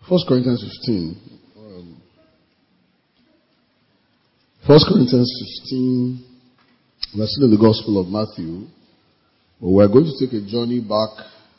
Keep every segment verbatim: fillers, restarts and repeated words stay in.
First Corinthians fifteen. Um, First Corinthians fifteen. We're still in the Gospel of Matthew. But we're going to take a journey back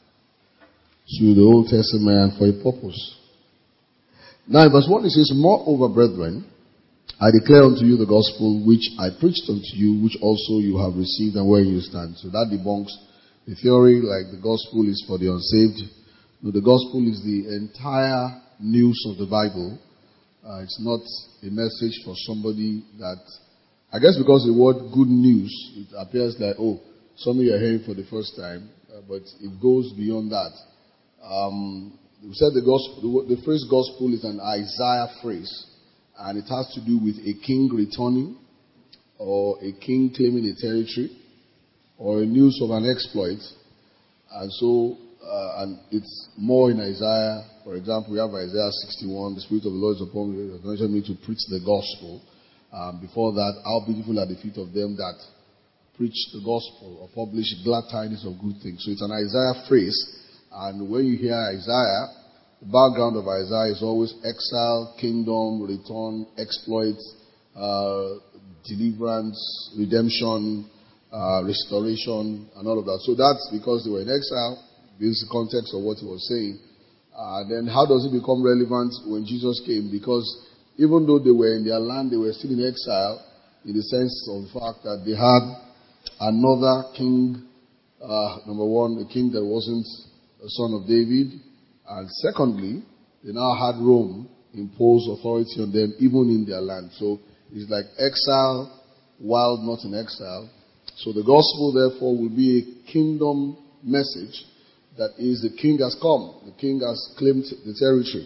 to the Old Testament for a purpose. Now in verse one it says, "Moreover, brethren, I declare unto you the gospel which I preached unto you, which also you have received, and where you stand." So that debunks the theory like the gospel is for the unsaved. No, the gospel is the entire news of the Bible. Uh, it's not a message for somebody that, I guess because the word good news, it appears like, oh, something you're hearing for the first time, uh, but it goes beyond that. Um, we said the gospel, the, the phrase gospel is an Isaiah phrase. And it has to do with a king returning, or a king claiming a territory, or a news of an exploit. And so, uh, and it's more in Isaiah. For example, we have Isaiah sixty-one, "The Spirit of the Lord is upon me, has anointed me to preach the gospel." Um, before that, "How beautiful are the feet of them that preach the gospel, or publish glad tidings of good things." So it's an Isaiah phrase. And when you hear Isaiah, the background of Isaiah is always exile, kingdom, return, exploit, uh, deliverance, redemption, uh, restoration, and all of that. So that's because they were in exile. This is the context of what he was saying. Uh, then how does it become relevant when Jesus came? Because even though they were in their land, they were still in exile, in the sense of the fact that they had another king, uh, number one, a king that wasn't a son of David. And secondly, they now had Rome impose authority on them even in their land. So it's like exile while not in exile. So the gospel therefore will be a kingdom message that is, the king has come. The king has claimed the territory.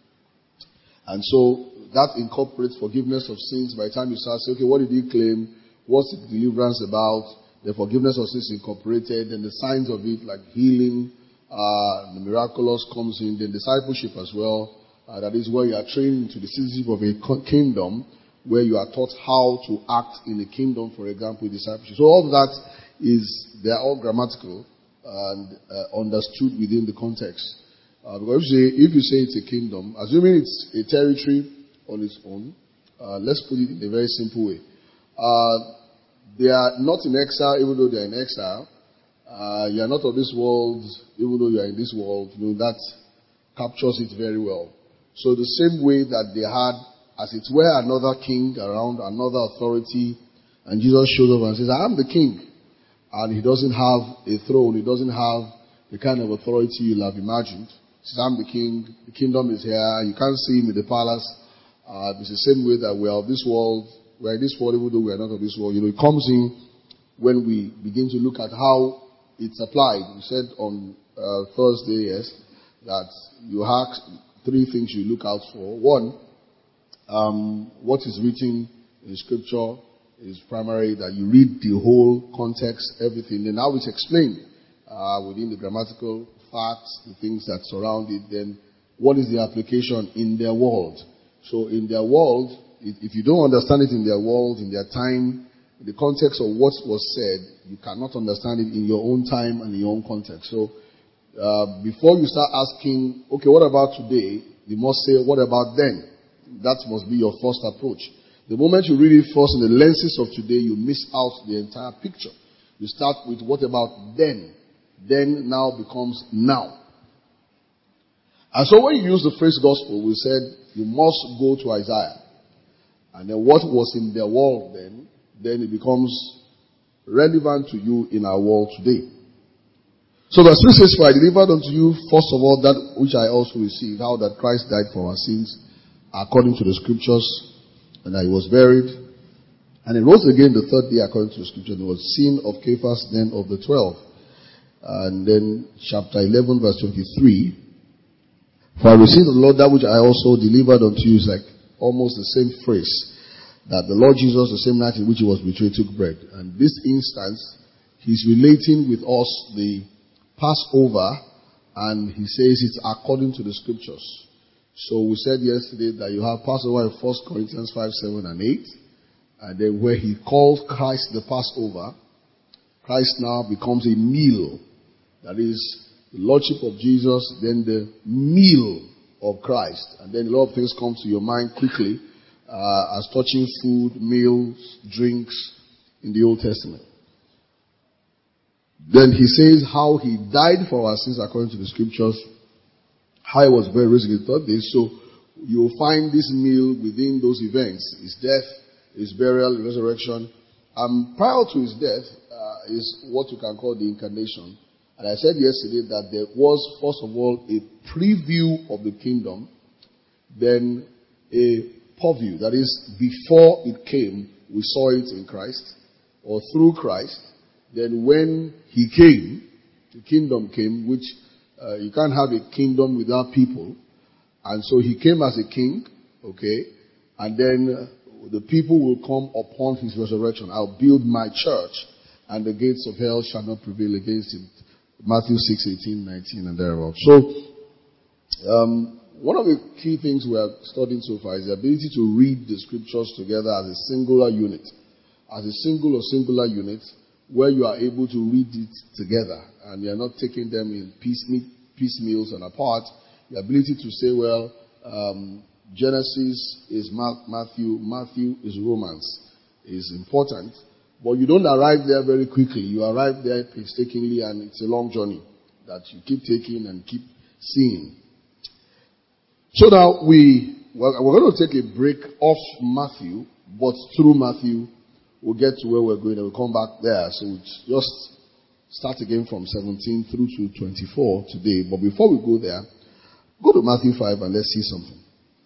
And so that incorporates forgiveness of sins. By the time you start saying, okay, what did he claim? What's the deliverance about? The forgiveness of sins incorporated, and the signs of it like healing, Uh, the miraculous comes in, the discipleship as well. Uh, that is where you are trained into the citizenship of a kingdom, where you are taught how to act in a kingdom, for example, discipleship. So all that is, they are all grammatical and uh, understood within the context. Uh, because if you, say, if you say it's a kingdom, assuming it's a territory on its own, uh, let's put it in a very simple way. Uh, they are not in exile, even though they are in exile. Uh, you are not of this world, even though you are in this world. You know, that captures it very well. So the same way that they had, as it were, another king around, another authority, and Jesus shows up and says, "I am the king." And he doesn't have a throne, he doesn't have the kind of authority you'll have imagined. He says, "I'm the king, the kingdom is here, you can't see him in the palace." Uh, it's the same way that we are of this world, we are in this world, even though we are not of this world. You know, it comes in when we begin to look at how it's applied. We said on uh, Thursday, yes, that you have three things you look out for. One, um, what is written in Scripture is primary, that you read the whole context, everything. Then how it's explained uh, within the grammatical facts, the things that surround it. Then what is the application in their world? So in their world, if you don't understand it in their world, in their time, in the context of what was said, you cannot understand it in your own time and in your own context. So, uh, before you start asking, okay, what about today? You must say, what about then? That must be your first approach. The moment you read it first in the lenses of today, you miss out the entire picture. You start with what about then? Then now becomes now. And so when you use the phrase gospel, we said you must go to Isaiah. And then what was in their world then, then it becomes relevant to you in our world today. So verse three says, "For I delivered unto you first of all that which I also received, how that Christ died for our sins according to the scriptures, and that he was buried, and he rose again the third day according to the scripture, and he was seen of Cephas, then of the twelve." And then chapter eleven verse twenty-three, "For I received of the Lord that which I also delivered unto you," is like almost the same phrase. That the Lord Jesus, the same night in which he was betrayed, took bread. And this instance, he's relating with us the Passover, and he says it's according to the scriptures. So we said yesterday that you have Passover in First Corinthians five, seven, and eight. And then where he calls Christ the Passover, Christ now becomes a meal. That is, the Lordship of Jesus, then the meal of Christ. And then a lot of things come to your mind quickly uh, as touching food, meals, drinks in the Old Testament. Then he says how he died for our sins according to the scriptures, how he was buried, raised the third day. So you'll find this meal within those events, his death, his burial, resurrection. And prior to his death uh, is what you can call the incarnation. And I said yesterday that there was, first of all, a preview of the kingdom, then a purview. That is, before it came, we saw it in Christ, or through Christ. Then when he came, the kingdom came, which uh, you can't have a kingdom without people. And so he came as a king, okay? And then uh, the people will come upon his resurrection. I'll build my church, and the gates of hell shall not prevail against him. Matthew six, eighteen, nineteen, and thereabout. So, um, one of the key things we are studying so far is the ability to read the scriptures together as a singular unit. As a single or singular unit, where you are able to read it together, and you are not taking them in piecemeals and apart. The ability to say, well, um, Genesis is Matthew, Matthew is Romans, is important. But you don't arrive there very quickly. You arrive there painstakingly, and it's a long journey that you keep taking and keep seeing. So now we, we're going to take a break off Matthew, but through Matthew, we'll get to where we're going and we'll come back there. So we'll just start again from seventeen through to twenty-four today. But before we go there, go to Matthew five and let's see something.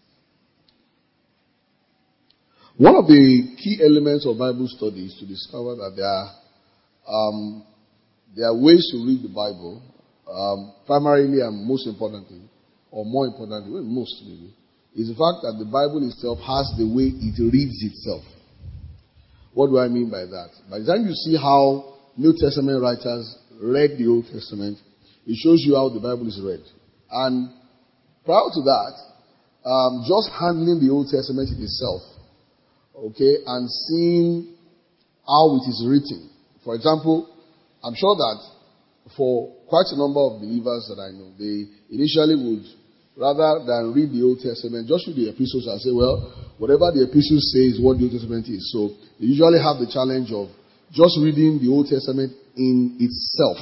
One of the key elements of Bible study is to discover that there are, um, there are ways to read the Bible, um, primarily and most importantly, or more importantly, well, most maybe, is the fact that the Bible itself has the way it reads itself. What do I mean by that? By the time you see how New Testament writers read the Old Testament, it shows you how the Bible is read. And prior to that, um, just handling the Old Testament itself, okay, and seeing how it is written. For example, I'm sure that for quite a number of believers that I know, they initially would, rather than read the Old Testament, just read the epistles and say, well, whatever the epistles say is what the Old Testament is. So they usually have the challenge of just reading the Old Testament in itself.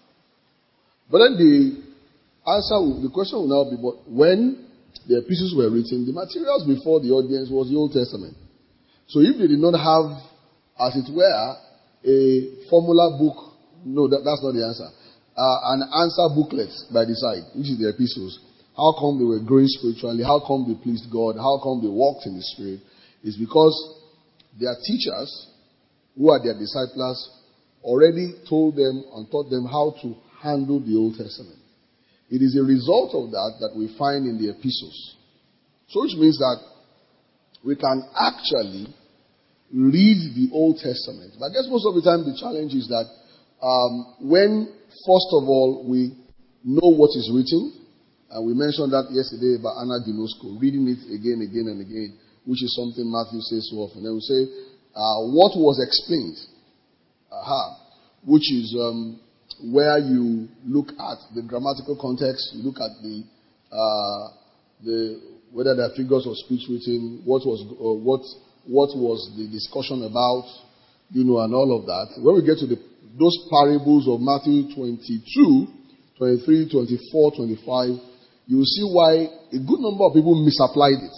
But then the answer, the question will now be, but when the epistles were written, the materials before the audience was the Old Testament. So if they did not have, as it were, a formula book, no, that, that's not the answer. Uh, an answer booklet by the side, which is the epistles. How come they were growing spiritually? How come they pleased God? How come they walked in the Spirit? It's because their teachers, who are their disciples, already told them and taught them how to handle the Old Testament. It is a result of that that we find in the epistles. So which means that we can actually read the Old Testament. But I guess most of the time the challenge is that um, when, first of all, we know what is written, and we mentioned that yesterday about Anna Dinosco, reading it again, again, and again, which is something Matthew says so often. Then we say, uh, what was explained? Aha. Which is um, where you look at the grammatical context, you look at the, uh, the whether there are figures of speech written, what was, uh, what, what was the discussion about, you know, and all of that. When we get to the, those parables of Matthew twenty-two, twenty-three, twenty-four, twenty-five, you will see why a good number of people misapplied it.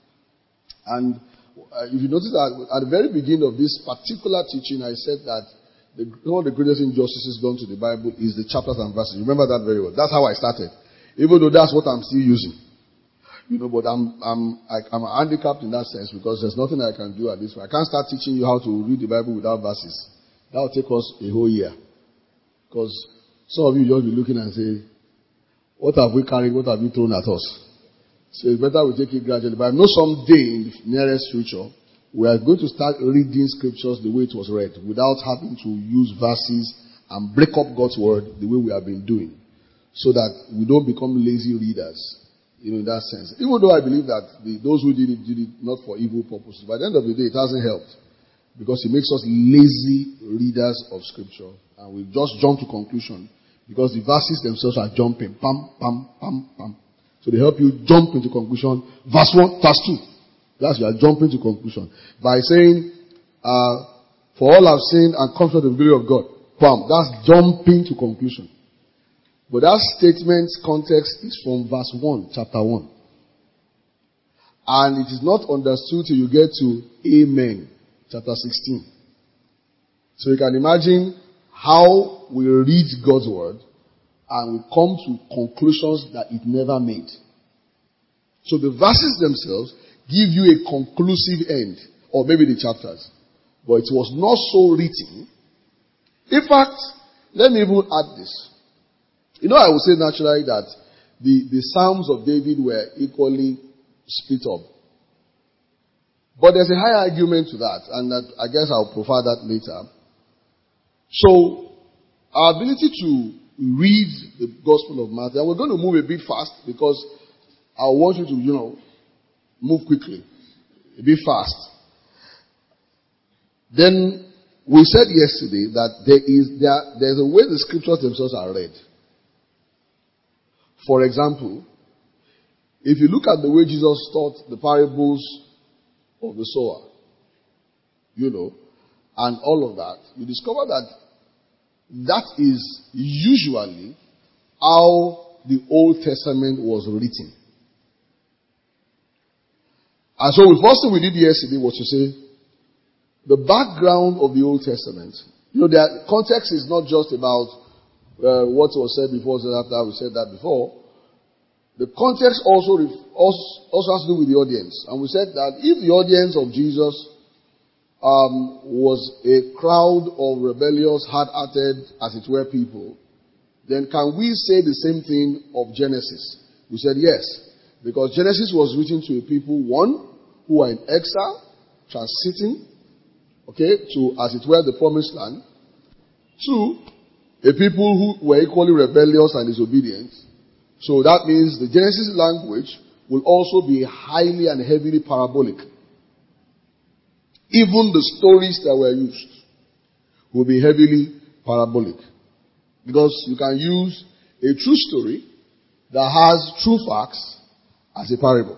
And uh, if you notice that at the very beginning of this particular teaching, I said that the, one of the greatest injustices done to the Bible is the chapters and verses. Remember that very well. That's how I started. Even though that's what I'm still using. You know, but I'm, I'm, I, I'm handicapped in that sense because there's nothing I can do at this point. I can't start teaching you how to read the Bible without verses. That will take us a whole year. Because some of you just be looking and say, what have we carried? What have you thrown at us? So it's better we take it gradually. But I know someday in the nearest future, we are going to start reading scriptures the way it was read, without having to use verses and break up God's word the way we have been doing, so that we don't become lazy readers. You know, in that sense. Even though I believe that the, those who did it did it not for evil purposes. By the end of the day, it hasn't helped, because it makes us lazy readers of scripture, and we just jump to conclusion. Because the verses themselves are jumping. Pam, pam, pam, pam. So they help you jump into conclusion. Verse one, verse two. That's you are jumping to conclusion. By saying, uh, for all have sinned and come short of the glory of God. Bam. That's jumping to conclusion. But that statement's context is from verse one, chapter one. And it is not understood till you get to Amen, chapter sixteen. So you can imagine how we read God's word and we come to conclusions that it never made. So the verses themselves give you a conclusive end, or maybe the chapters. But it was not so written. In fact, let me even add this. You know, I would say naturally that the, the Psalms of David were equally split up. But there's a higher argument to that, and that, I guess I'll provide that later. So, our ability to read the Gospel of Matthew, and we're going to move a bit fast because I want you to, you know, move quickly, a bit fast. Then, we said yesterday that there is there, there's a way the scriptures themselves are read. For example, if you look at the way Jesus taught the parables of the sower, you know, and all of that, you discover that that is usually how the Old Testament was written. And so the first thing we did yesterday was to say, the background of the Old Testament, you know, the context is not just about uh, what was said before, said after, we said that before. The context also, also has to do with the audience. And we said that if the audience of Jesus um, was a crowd of rebellious, hard-hearted, as it were, people, then can we say the same thing of Genesis? We said yes. Because Genesis was written to a people, one, who were in exile, transiting, okay, to, as it were, the promised land. Two, a people who were equally rebellious and disobedient. So that means the Genesis language will also be highly and heavily parabolic. Even the stories that were used will be heavily parabolic. Because you can use a true story that has true facts as a parable.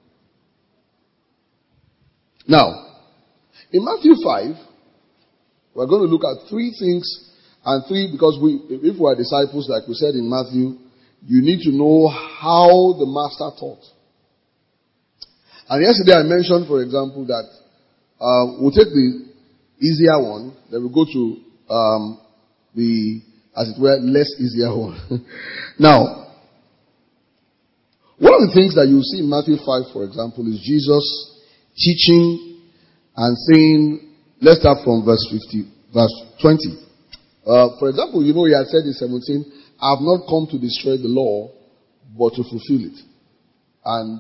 Now, in Matthew five, we're going to look at three things, and three, because we, if we are disciples, like we said in Matthew, you need to know how the master taught. And yesterday I mentioned, for example, that uh, we'll take the easier one, then we'll go to um, the, as it were, less easier one. Now, one of the things that you see in Matthew five, for example, is Jesus teaching and saying, let's start from verse fifty, verse twenty. Uh, for example, you know, he had said in seventeen, I have not come to destroy the law, but to fulfill it. And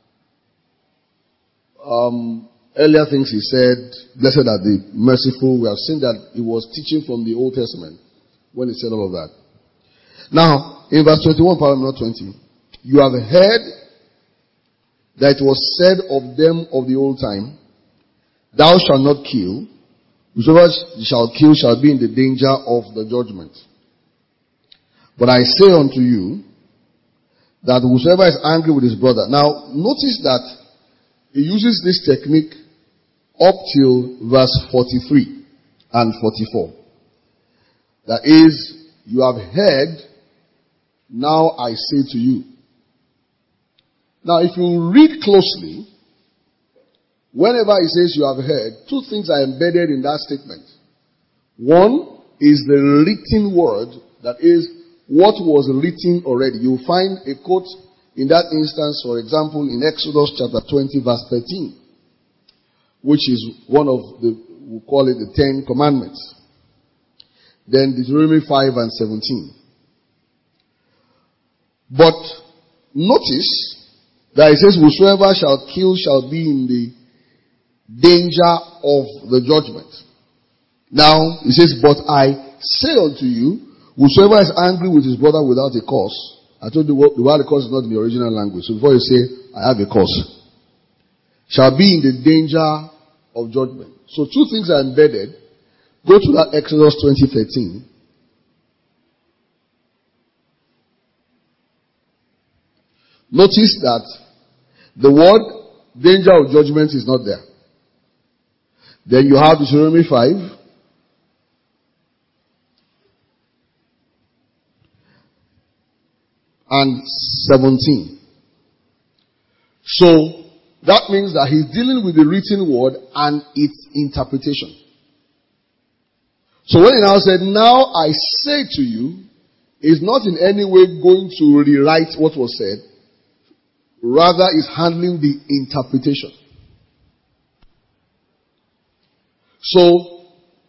um, earlier things he said, blessed are the merciful. We have seen that he was teaching from the Old Testament when he said all of that. Now, in verse twenty-one, paragraph twenty, you have heard that it was said of them of the old time, thou shalt not kill. Whosoever shall kill shall be in the danger of the judgment. But I say unto you, that whosoever is angry with his brother. Now, notice that he uses this technique up till verse forty-three and forty-four. That is, you have heard, now I say to you. Now, if you read closely, whenever he says you have heard, two things are embedded in that statement. One is the written word, that is, what was written already. You'll find a quote in that instance, for example, in Exodus chapter twenty, verse thirteen, which is one of the, we'll call it the Ten Commandments. Then Deuteronomy five and seventeen. But notice that it says, whosoever shall kill shall be in the danger of the judgment. Now, it says, but I say unto you, whosoever is angry with his brother without a cause. I told you the word cause is not in the original language. So before you say, I have a cause, shall be in the danger of judgment. So two things are embedded. Go to that Exodus twenty thirteen. Notice that the word danger of judgment is not there. Then you have Deuteronomy five. And seventeen. So, that means that he's dealing with the written word and its interpretation. So when he now said, now I say to you, is not in any way going to rewrite what was said. Rather is handling the interpretation. So,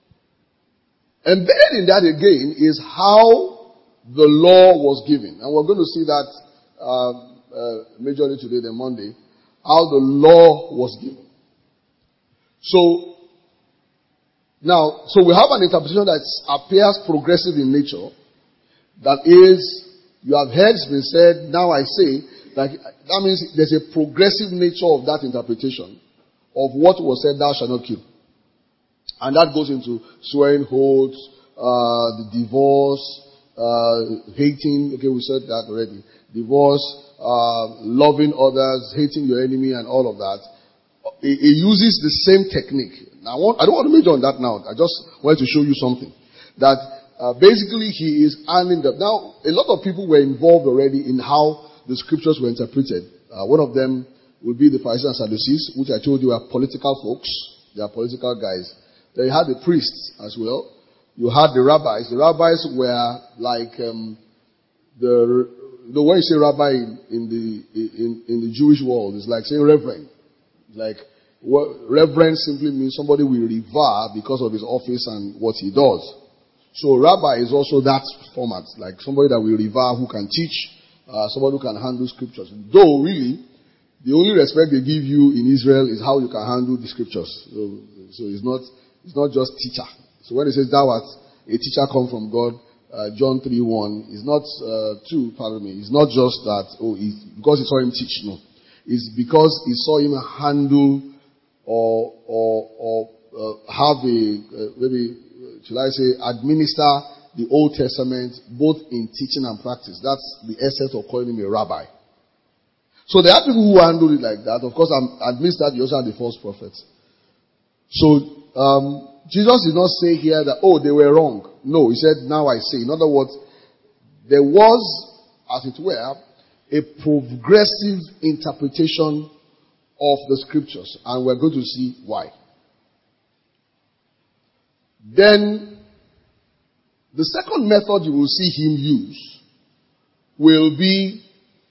embedded in that again is how the law was given. And we're going to see that uh, uh, majorly today, then Monday, how the law was given. So, now, so we have an interpretation that appears progressive in nature. That is, you have heard it's been said, now I say, like, that means there's a progressive nature of that interpretation of what was said, thou shalt not kill. And that goes into swearing oaths, uh, the divorce, uh, hating, okay, we said that already. Divorce, uh, loving others, hating your enemy and all of that. It, it uses the same technique. Now, I, want, I don't want to major on that now. I just wanted to show you something. That uh, basically he is handling the... Now, a lot of people were involved already in how the scriptures were interpreted. Uh, one of them would be the Pharisees and Sadducees, which I told you are political folks. They are political guys. Then you had the priests as well. You had the rabbis. The rabbis were like um, the the way you say rabbi in, in the in, in the Jewish world is like saying reverend. Like what, reverend simply means somebody we revere because of his office and what he does. So rabbi is also that format, like somebody that we revere who can teach, uh, somebody who can handle scriptures. Though really, the only respect they give you in Israel is how you can handle the scriptures. So, so it's not it's not just teacher. So when it says thou art a teacher come from God, uh, John three one, it's not uh, two. Pardon me. It's not just that oh, he, because he saw him teach. No, it's because he saw him handle or or or uh, have a uh, maybe shall I say administer the Old Testament both in teaching and practice. That's the essence of calling him a rabbi. So there are people who handle it like that. Of course, I'm amidst that you also have the false prophets. So um, Jesus did not say here that oh they were wrong. No, he said now I say. In other words, there was, as it were, a progressive interpretation of the scriptures, and we're going to see why. Then, the second method you will see him use will be,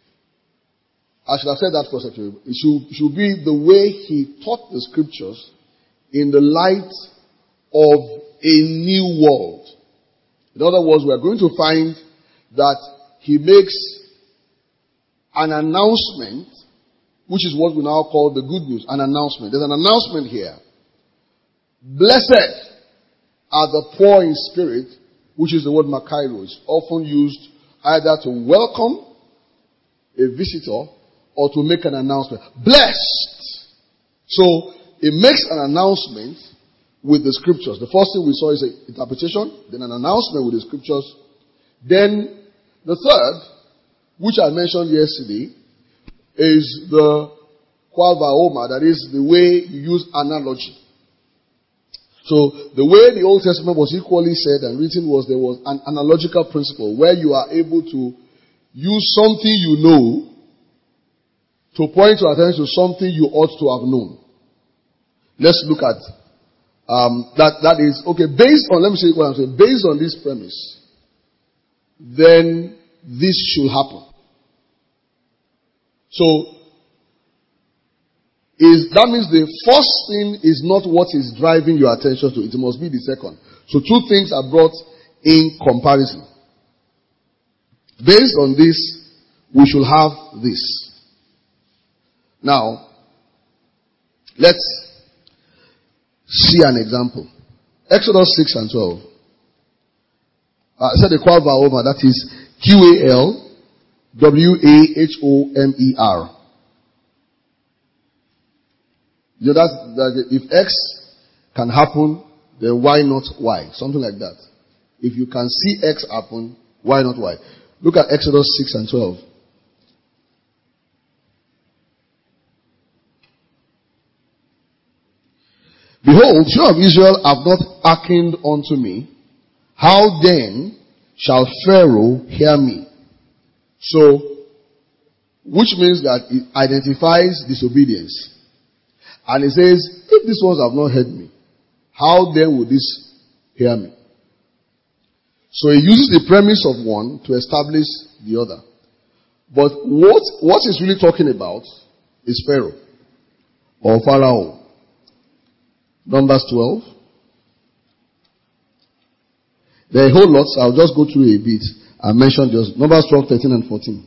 I should have said that first actually, it should, should be the way he taught the scriptures in the light of a new world. In other words, we are going to find that he makes an announcement, which is what we now call the good news, an announcement. There's an announcement here. Blessed are the poor in spirit, which is the word makairos, often used either to welcome a visitor or to make an announcement. Blessed! So, it makes an announcement with the scriptures. The first thing we saw is an interpretation, then an announcement with the scriptures. Then, the third, which I mentioned yesterday, is the qual vaoma, that is the way you use analogy. So the way the Old Testament was equally said and written was there was an analogical principle where you are able to use something you know to point your attention to something you ought to have known. Let's look at um, that. That is okay. Based on let me say what I'm saying. Based on this premise, then this should happen. So, is that means the first thing is not what is driving your attention to it. It must be the second. So two things are brought in comparison. Based on this, we should have this. Now, let's see an example. Exodus six and twelve. Uh, I said the qual vaoma, that is Q A L W A H O M E R. You know, that, that if X can happen, then why not Y? Something like that. If you can see X happen, why not Y? Look at Exodus six and twelve. Behold, children of Israel have not hearkened unto me. How then shall Pharaoh hear me? So, which means that it identifies disobedience. And it says, if these ones have not heard me, how then would this hear me? So he uses the premise of one to establish the other. But what, what he's really talking about is Pharaoh or Pharaoh. Numbers twelve. There are a whole lot, so I'll just go through a bit and mention just Numbers twelve, thirteen and fourteen.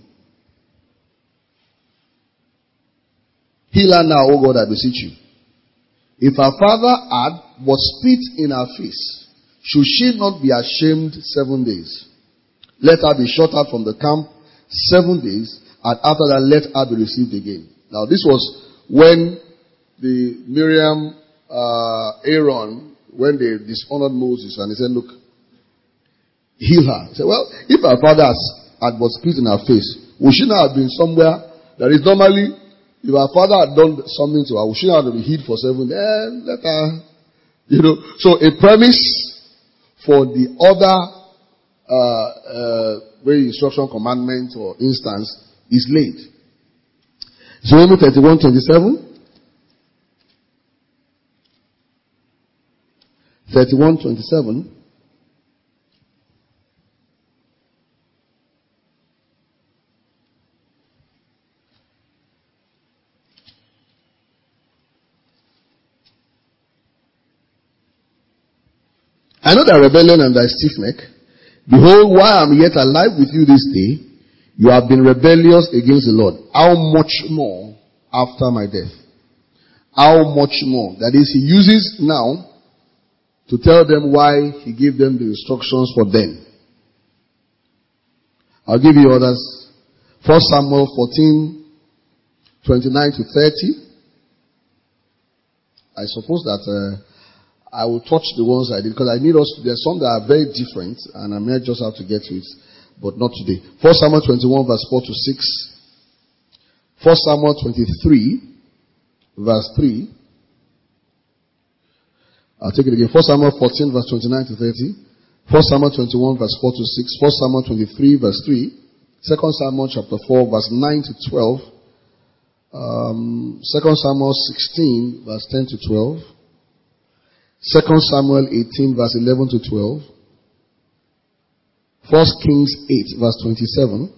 Heal her now, O God, I beseech you. If her father had but spit in her face, should she not be ashamed seven days? Let her be shut out from the camp seven days, and after that let her be received again. Now this was when the Miriam, uh, Aaron, when they dishonored Moses, and he said, look, heal her. He said, well, if her father has, had but spit in her face, would she not have been somewhere that is normally, if her father had done something to her, would she not have been hid for seven days? Eh, let her, you know. So a premise for the other uh, uh, very instruction, commandment, or instance is laid. Deuteronomy thirty-one twenty-seven. thirty-one twenty-seven. I know thy rebellion and thy stiff neck. Behold, while I am yet alive with you this day, you have been rebellious against the Lord. How much more after my death? How much more? That is, he uses now to tell them why he gave them the instructions for them. I'll give you others. First Samuel fourteen, twenty-nine to thirty. I suppose that uh, I will touch the ones I did because I need us to, there's some that are very different and I may just have to get to it, but not today. First Samuel twenty-one verse four to six. First Samuel twenty-three verse three. I'll take it again. First Samuel fourteen verse twenty-nine to thirty. First Samuel twenty-one verse four to six. First Samuel twenty-three verse three. Second Samuel chapter four verse nine to twelve. Um, Second Samuel sixteen verse ten to twelve. Second Samuel eighteen verse eleven to twelve. First Kings eight verse twenty-seven.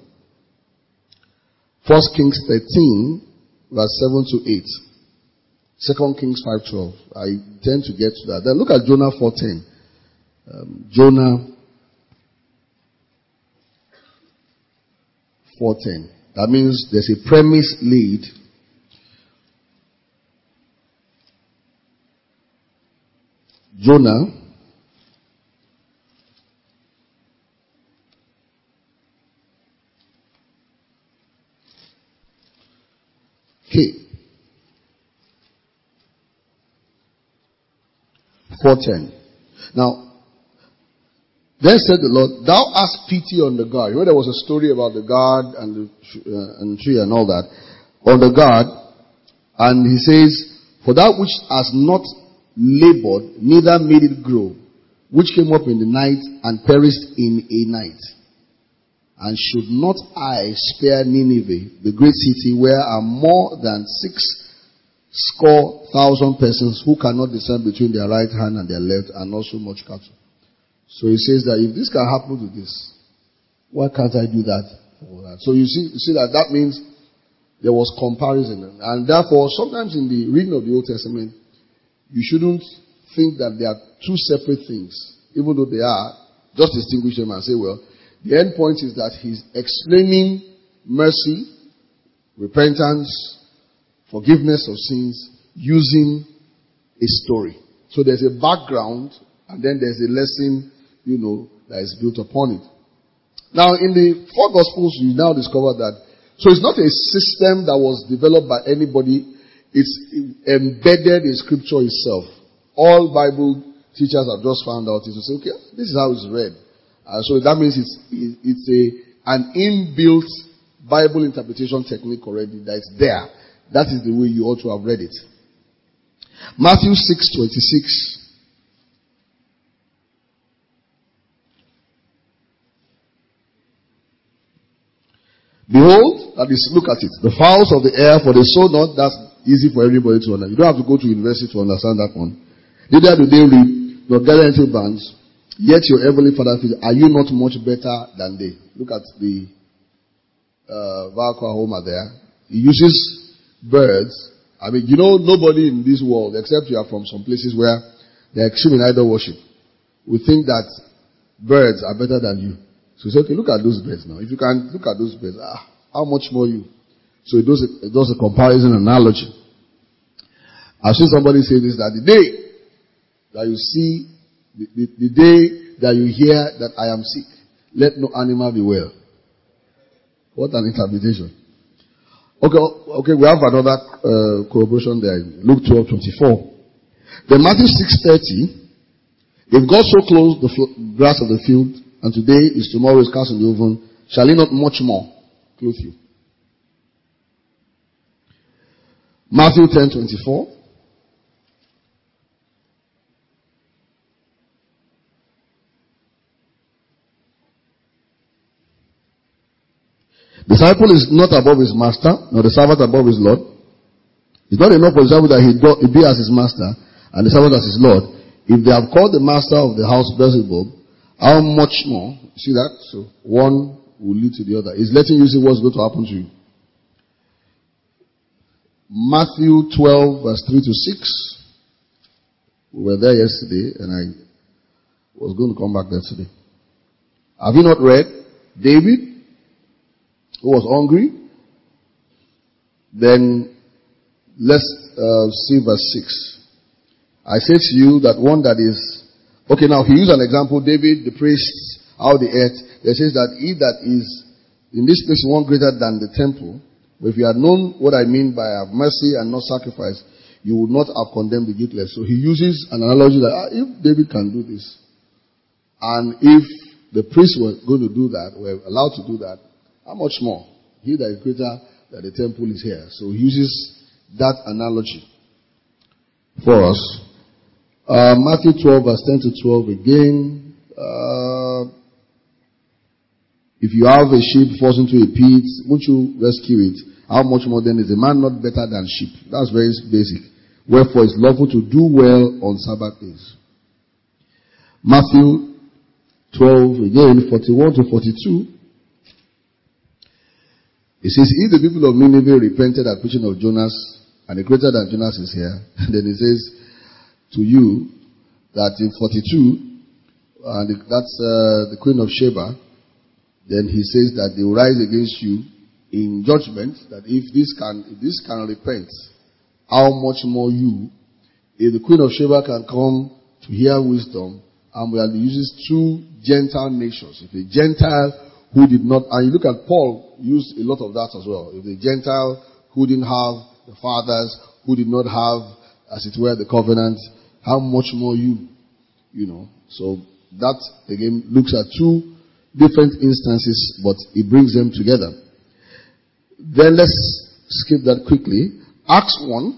First Kings thirteen verse seven to eight. Second Kings five twelve. I tend to get to that. Then look at Jonah four ten. Um, Jonah four ten. That means there's a premise laid. Jonah okay. four ten. Now, then said the Lord, thou hast pity on the guard. You know there was a story about the guard and the uh, and tree and all that. On the guard. And he says, for that which has not labored, neither made it grow, which came up in the night and perished in a night. And should not I spare Nineveh, the great city, where are more than six score thousand persons who cannot discern between their right hand and their left, and also much cattle. So he says that if this can happen to this, why can't I do that for that? So you see, you see that that means there was comparison. And therefore, sometimes in the reading of the Old Testament, you shouldn't think that they are two separate things, even though they are. Just distinguish them and say, well, the end point is that he's explaining mercy, repentance, forgiveness of sins using a story. So there's a background and then there's a lesson, you know, that is built upon it. Now in the four Gospels, you now discover that, so it's not a system that was developed by anybody. It's embedded in Scripture itself. All Bible teachers have just found out is to say, okay, this is how it's read. Uh, so that means it's it's a an inbuilt Bible interpretation technique already that's there. That is the way you ought to have read it. Matthew six twenty-six. Behold, that is, look at it. The fowls of the air, for they sow not. That's easy for everybody to understand. You don't have to go to university to understand that one. Neither do they reap, nor gather into barns. Yet your heavenly Father feeds. Are you not much better than they? Look at the uh, Valqua Homer there. He uses birds. I mean, you know, nobody in this world, except you are from some places where they are extreme in idol worship, will think that birds are better than you. So he said, okay, look at those birds now. If you can look at those birds, ah, how much more you? So it does a, it does a comparison analogy. I've seen somebody say this, that the day that you see, the, the, the day that you hear that I am sick, let no animal be well. What an interpretation. Okay, okay, we have another uh, corroboration there. Luke twelve twenty-four. Then Matthew six thirty. If God so clothes the fl- grass of the field, and today is tomorrow is cast in the oven, shall he not much more clothe you? Matthew ten twenty-four. Disciple is not above his master, nor the servant above his Lord. It's not enough for the disciple that he, do, he be as his master, and the servant as his Lord. If they have called the master of the house Beelzebub, how much more? See that? So one will lead to the other. He's letting you see what's going to happen to you. Matthew twelve, verse three to six. We were there yesterday, and I was going to come back there today. Have you not read? David, who was hungry. Then let's uh, see verse six. I say to you that one that is, okay, now he used an example, David, the priest, how the earth. It says that he that is in this place one greater than the temple. But if you had known what I mean by have mercy and not sacrifice, you would not have condemned the guiltless. So he uses an analogy that ah, if David can do this, and if the priests were going to do that, were allowed to do that, how much more? He that is greater than the temple is here. So he uses that analogy for us. Uh, Matthew twelve, verse ten to twelve again. Uh, if you have a sheep falls into a pit, won't you rescue it? How much more then is a man not better than sheep? That's very basic. Wherefore it's lawful to do well on Sabbath days. Matthew twelve again, forty-one to forty-two. It says, if the people of Nineveh repented at preaching of Jonas, and the greater than Jonas is here, then it says to you that in forty-two, and that's uh, the queen of Sheba, then he says that they will rise against you in judgment, that if this can, if this can repent, how much more you, if the queen of Sheba can come to hear wisdom, and we are uses two Gentile nations. If a Gentile who did not, and you look at Paul used a lot of that as well. If the Gentile who didn't have the fathers, who did not have, as it were, the covenant, how much more you, you know. So that again looks at two different instances, but it brings them together. Then let's skip that quickly. Acts one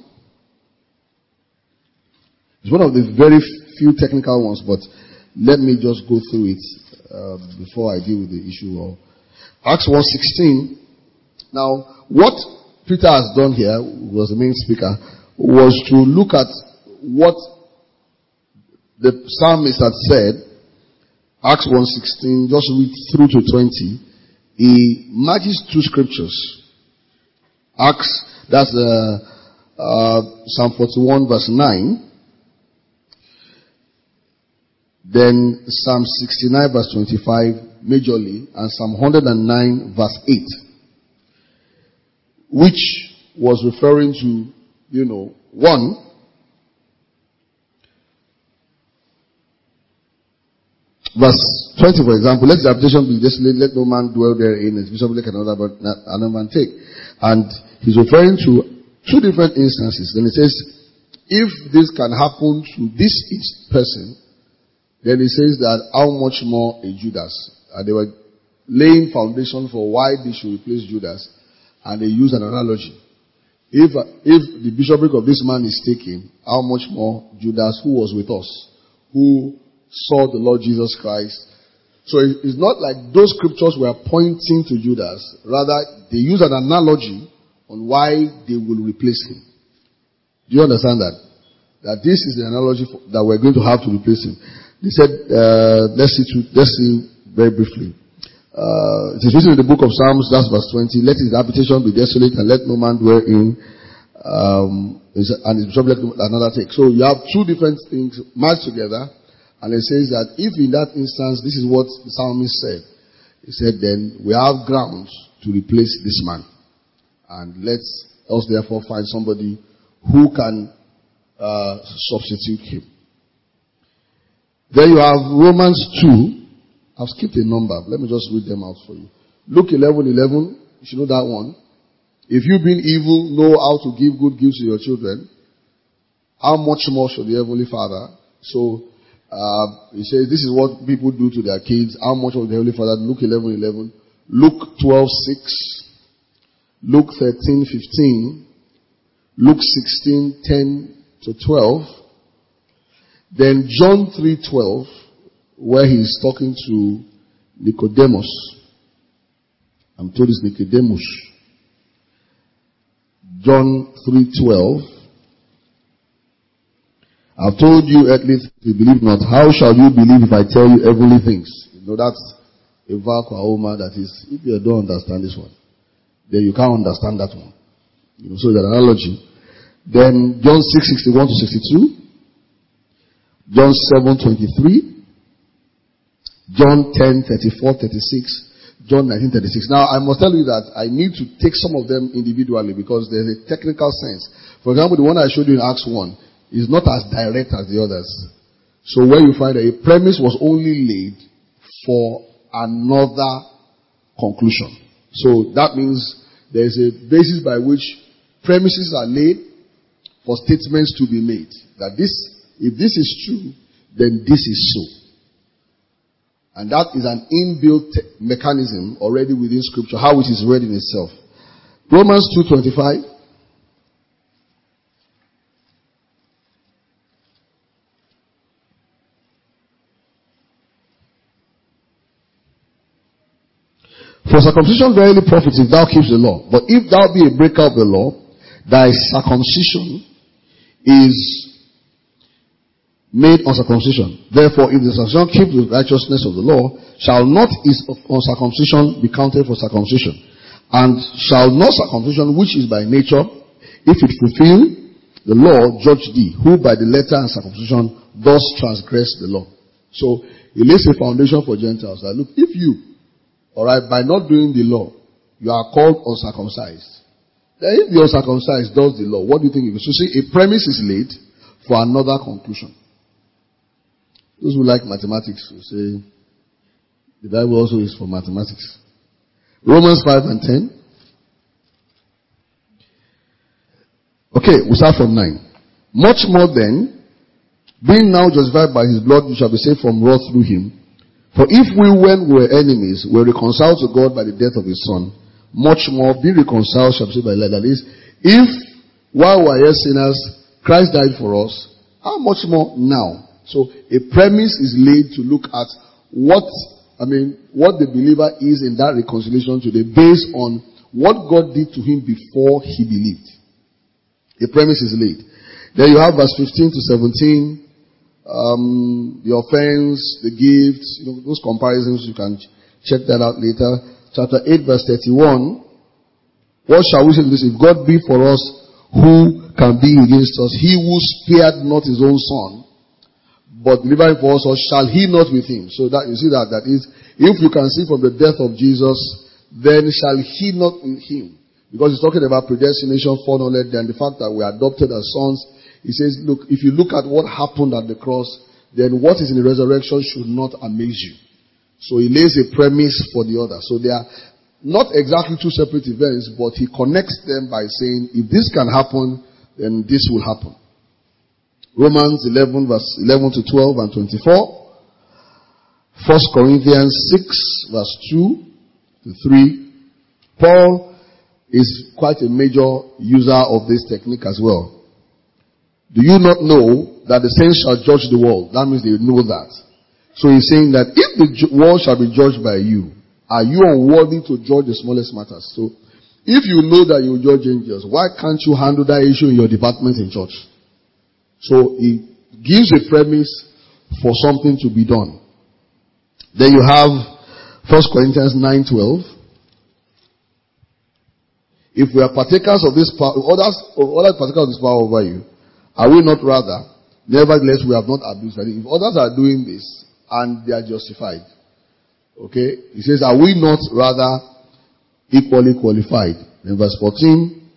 is one of the very few technical ones, but let me just go through it uh, before I deal with the issue of Acts one sixteen. Now, what Peter has done here, who was the main speaker, was to look at what the psalmist had said. Acts one sixteen, just read through to twenty. He matches two scriptures. Acts, that's uh, uh, Psalm forty-one verse nine. Then Psalm sixty-nine verse twenty-five, majorly, and Psalm one hundred nine verse eight. Which was referring to, you know, one, verse twenty, for example, let the habitation be desolate, let no man dwell therein, as Bishop like another, but not another man take. And he's referring to two different instances. Then he says, if this can happen to this each person, then he says that how much more a Judas. And they were laying foundation for why they should replace Judas. And they use an analogy. If, if the bishopric of this man is taken, how much more Judas, who was with us, who saw the Lord Jesus Christ. So it's not like those scriptures were pointing to Judas. Rather, they use an analogy on why they will replace him. Do you understand that? That this is the analogy for, that we're going to have to replace him. They said, uh, let's see, to, let's see very briefly. Uh, it is written in the book of Psalms, that's verse twenty, let his habitation be desolate and let no man dwell in, um, and his subject another take. So you have two different things matched together, and it says that if in that instance, this is what the psalmist said. He said, then we have grounds to replace this man. And let's us therefore find somebody who can uh, substitute him. Then you have Romans two. I've skipped a number. Let me just read them out for you. Luke eleven eleven. You should know that one. If you being evil know how to give good gifts to your children, how much more should the Heavenly Father? So, uh, he says this is what people do to their kids. How much of the Heavenly Father? Luke eleven eleven. Luke twelve six. Luke thirteen fifteen. Luke sixteen ten to twelve. Then John three twelve. Where he is talking to Nicodemus. I'm told it's Nicodemus. John three twelve. I've told you at least you believe not. How shall you believe if I tell you heavenly things? You know, that's a vacuum that is, if you don't understand this one, then you can't understand that one. You know, so the analogy. Then John six sixty-one to sixty-two. John seven twenty-three. John ten thirty-four thirty-six, John nineteen thirty-six. Now, I must tell you that I need to take some of them individually because there's a technical sense. For example, the one I showed you in Acts one is not as direct as the others. So where you find that a premise was only laid for another conclusion. So that means there's a basis by which premises are laid for statements to be made. That this, if this is true, then this is so. And that is an inbuilt mechanism already within Scripture, how it is read in itself. Romans two twenty-five. For circumcision verily profits if thou keeps the law. But if thou be a breaker of the law, thy circumcision is made uncircumcision. Therefore, if the circumcision keep the righteousness of the law, shall not his uncircumcision be counted for circumcision? And shall not circumcision, which is by nature, if it fulfill the law, judge thee, who by the letter and circumcision does transgress the law? So, he lays a foundation for Gentiles that, look, if you, alright, by not doing the law, you are called uncircumcised. Then if the uncircumcised does the law, what do you think? So see, a premise is laid for another conclusion. Those who like mathematics will say, the Bible also is for mathematics. Romans five and ten. Okay, we'll start from nine. Much more then, being now justified by his blood, you shall be saved from wrath through him. For if we, when we were enemies, were reconciled to God by the death of his Son, much more, being reconciled, shall be saved by life. That is, if, while we are yet sinners, Christ died for us, how much more now? So a premise is laid to look at what, I mean, what the believer is in that reconciliation today based on what God did to him before he believed. A premise is laid. Then you have verse fifteen to seventeen, um, the offense, the gifts, you know, those comparisons, you can check that out later. Chapter eight verse thirty-one, what shall we say to this? If God be for us, who can be against us? He who spared not his own Son, but delivered for us, or shall he not with him? So that you see that that is, if you can see from the death of Jesus, then shall he not with him? Because he's talking about predestination, foreknowledge, and the fact that we are adopted as sons. He says, look, if you look at what happened at the cross, then what is in the resurrection should not amaze you. So he lays a premise for the other. So they are not exactly two separate events, but he connects them by saying, if this can happen, then this will happen. Romans eleven verse eleven to twelve and twenty-four. First Corinthians six verse two to three. Paul is quite a major user of this technique as well. Do you not know that the saints shall judge the world? That means they know that. So he's saying that if the ju- world shall be judged by you, are you unworthy to judge the smallest matters? So if you know that you judge angels, why can't you handle that issue in your department in church? So he gives a premise for something to be done. Then you have First Corinthians nine twelve. If we are partakers of this power, others, others partakers of this power over you, are we not rather? Nevertheless, we have not abused it. If others are doing this and they are justified, okay, he says, are we not rather equally qualified? In verse fourteen,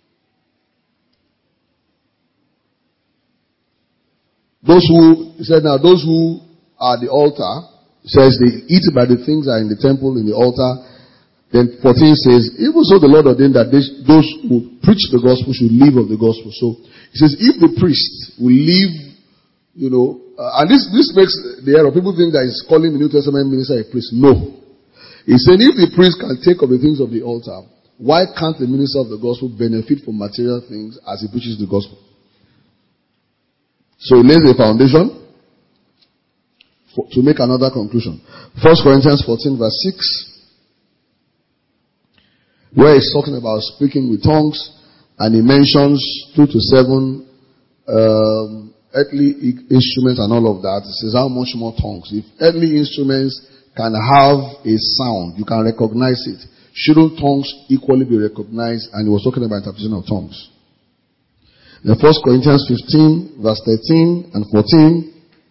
those who, he said, now those who are the altar, says they eat by the things that are in the temple, in the altar. Then fourteen says, even so the Lord ordained that they, those who preach the gospel should live of the gospel. So he says, if the priest will live, you know, uh, and this, this makes the error. People think that he's calling the New Testament minister a priest. No. He's saying if the priest can take of the things of the altar, why can't the minister of the gospel benefit from material things as he preaches the gospel? So he lays a foundation for, to make another conclusion. First Corinthians fourteen verse six. Where he's talking about speaking with tongues, and he mentions two to seven um, earthly instruments and all of that. He says, how much more tongues? If earthly instruments can have a sound, you can recognize it. Shouldn't tongues equally be recognized? And he was talking about interpretation of tongues. Then First Corinthians fifteen, verse thirteen and fourteen.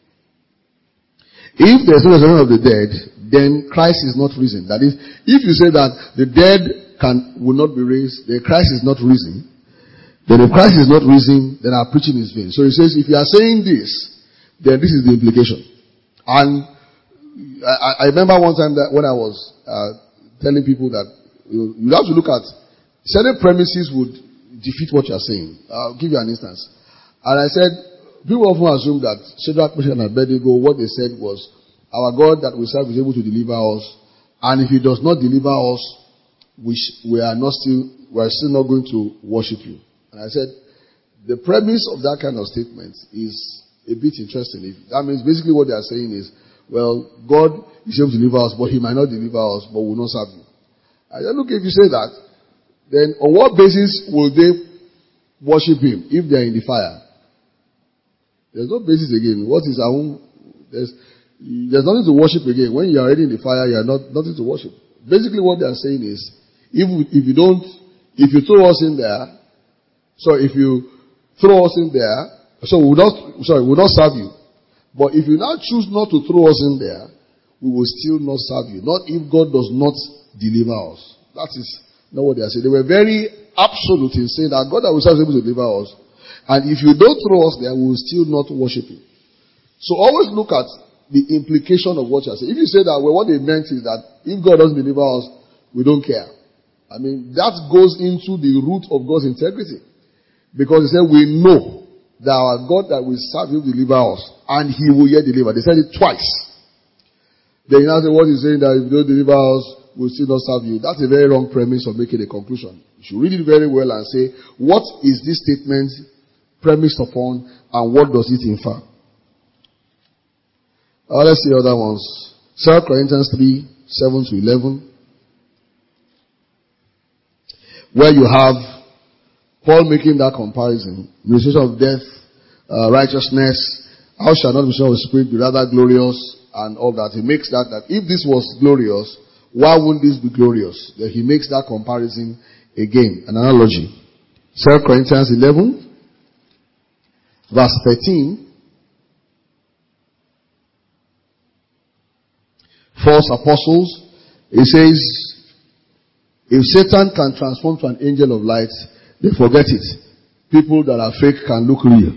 If there is no resurrection of the dead, then Christ is not risen. That is, if you say that the dead can will not be raised, then Christ is not risen. Then if Christ is not risen, then our preaching is vain. So he says, if you are saying this, then this is the implication. And I, I remember one time that when I was uh, telling people that you, you have to look at certain premises would defeat what you are saying. I'll give you an instance. And I said, people often assume that Shadrach, Meshach, and Abednego, what they said was, our God that we serve is able to deliver us, and if he does not deliver us, we, sh- we are not still, we are still not going to worship you. And I said, the premise of that kind of statement is a bit interesting. If, that means basically what they are saying is, well, God is able to deliver us, but he might not deliver us, but will not serve you. I said, look, if you say that, then on what basis will they worship him if they are in the fire? There's no basis again. What is our own? There's, there's nothing to worship again. When you are already in the fire, you are not nothing to worship. Basically what they are saying is, if we, if you don't, if you throw us in there, so if you throw us in there, so we will not, sorry, we will not serve you. But if you now choose not to throw us in there, we will still not serve you. Not if God does not deliver us. That is not what they are saying. They were very absolute in saying that God that will serve is able to deliver us. And if you don't throw us there, we will still not worship you. So always look at the implication of what you are saying. If you say that, well, what they meant is that if God doesn't deliver us, we don't care. I mean, that goes into the root of God's integrity. Because he said, we know that our God that will serve will deliver us, and he will yet deliver. They said it twice. Then you now say, what is saying that if you don't deliver us, we'll still not serve you. That's a very wrong premise of making a conclusion. You should read it very well and say, what is this statement premised upon, and what does it infer? Uh, let's see other ones. Second Corinthians three, seven to eleven. Where you have Paul making that comparison. Ministration of death, uh, righteousness, how shall not the ministration of the Spirit be rather glorious, and all that. He makes that, that if this was glorious, why wouldn't this be glorious? Then he makes that comparison again, an analogy. Second Corinthians eleven, verse thirteen. False apostles. It says, if Satan can transform to an angel of light, they forget it. People that are fake can look real.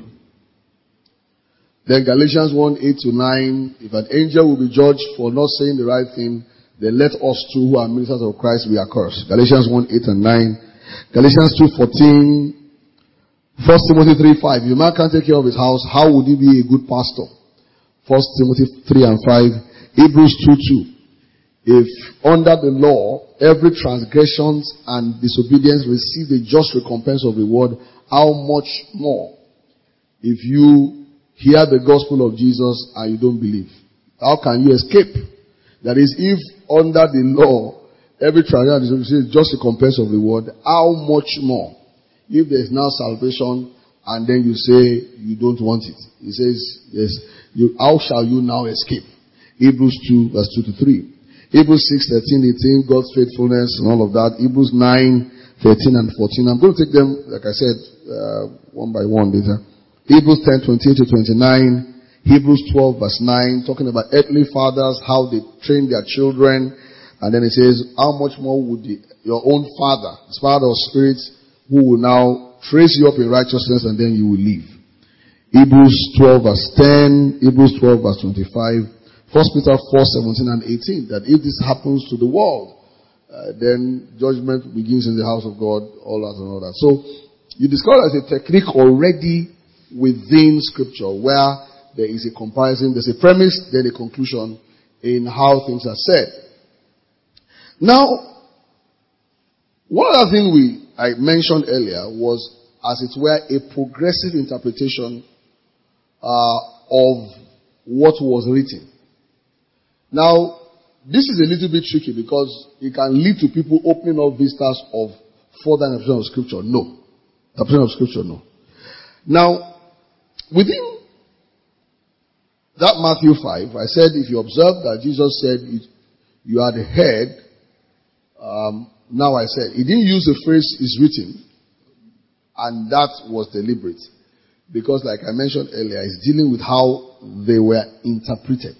Then Galatians one, eight to nine, if an angel will be judged for not saying the right thing, then let us too who are ministers of Christ be accursed. Galatians one, eight and nine. Galatians two, fourteen. First Timothy three, five. If a man can't take care of his house, how would he be a good pastor? First Timothy three and five. Hebrews two, two. if under the law, every transgression and disobedience receive a just recompense of reward, how much more if you hear the gospel of Jesus and you don't believe? How can you escape? That is, if under the law, every transgression receives just recompense of reward, how much more if there is now salvation and then you say you don't want it? He says, yes, you, how shall you now escape? Hebrews two, verse two to three. Hebrews six, thirteen, eighteen, God's faithfulness and all of that. Hebrews nine, thirteen and fourteen. I'm going to take them, like I said, uh, one by one later. Hebrews ten, twenty-eight to twenty-nine. Hebrews twelve, verse nine, talking about earthly fathers, how they train their children. And then it says, how much more would the, your own Father, his Father of spirits, who will now trace you up in righteousness and then you will live. Hebrews twelve, verse ten, Hebrews twelve, verse twenty-five. First Peter four, seventeen and eighteen, that if this happens to the world, uh, then judgment begins in the house of God, all that and all that. So, you discover there's a technique already within Scripture where there is a comparison, there's a premise, then a conclusion in how things are said. Now, one other thing we I mentioned earlier was, as it were, a progressive interpretation uh, of what was written. Now, this is a little bit tricky because it can lead to people opening up vistas of further interpretation of Scripture. No. Interpretation of Scripture, no. Now, within that Matthew five, I said if you observe that Jesus said you are the head, um, now I said, he didn't use the phrase is written, and that was deliberate. Because like I mentioned earlier, it's dealing with how they were interpreted.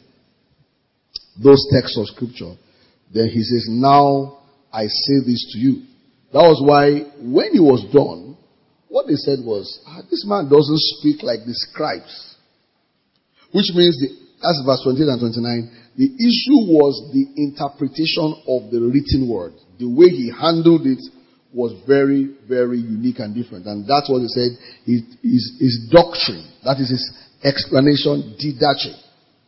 Those texts of Scripture. Then he says, now I say this to you. That was why when he was done, what they said was, ah, this man doesn't speak like the scribes. Which means, the, that's verse twenty-eight and twenty-nine, the issue was the interpretation of the written word. The way he handled it was very, very unique and different. And that's what he said, his, his, his doctrine, that is his explanation, didache.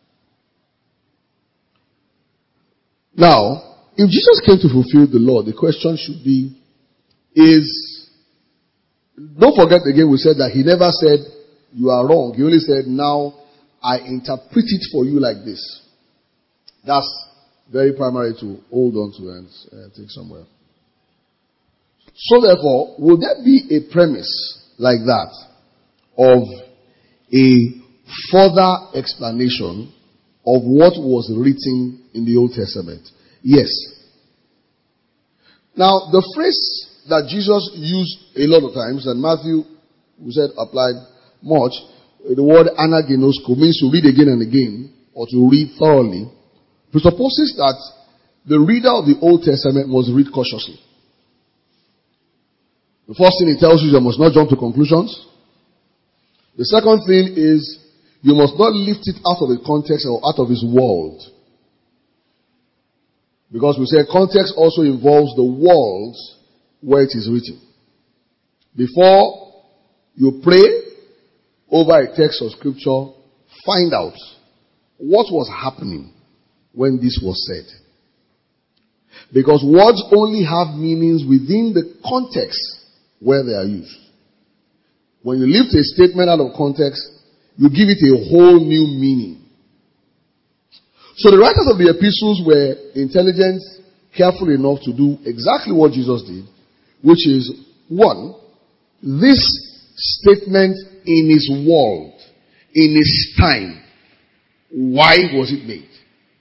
Now, if Jesus came to fulfill the law, the question should be, is, don't forget again we said that he never said, you are wrong. He only said, now I interpret it for you like this. That's very primary to hold on to and uh, take somewhere. So therefore, will there be a premise like that of a further explanation of what was written in the Old Testament? Yes. Now, the phrase that Jesus used a lot of times, and Matthew, we said, applied much, the word anaginosko means to read again and again, or to read thoroughly, presupposes that the reader of the Old Testament must read cautiously. The first thing it tells you, you must not jump to conclusions. The second thing is, you must not lift it out of the context or out of his world. Because we say context also involves the world where it is written. Before you pray over a text of Scripture, find out what was happening when this was said. Because words only have meanings within the context where they are used. When you lift a statement out of context, you give it a whole new meaning. So the writers of the epistles were intelligent, careful enough to do exactly what Jesus did, which is, one, this statement in his world, in his time, why was it made?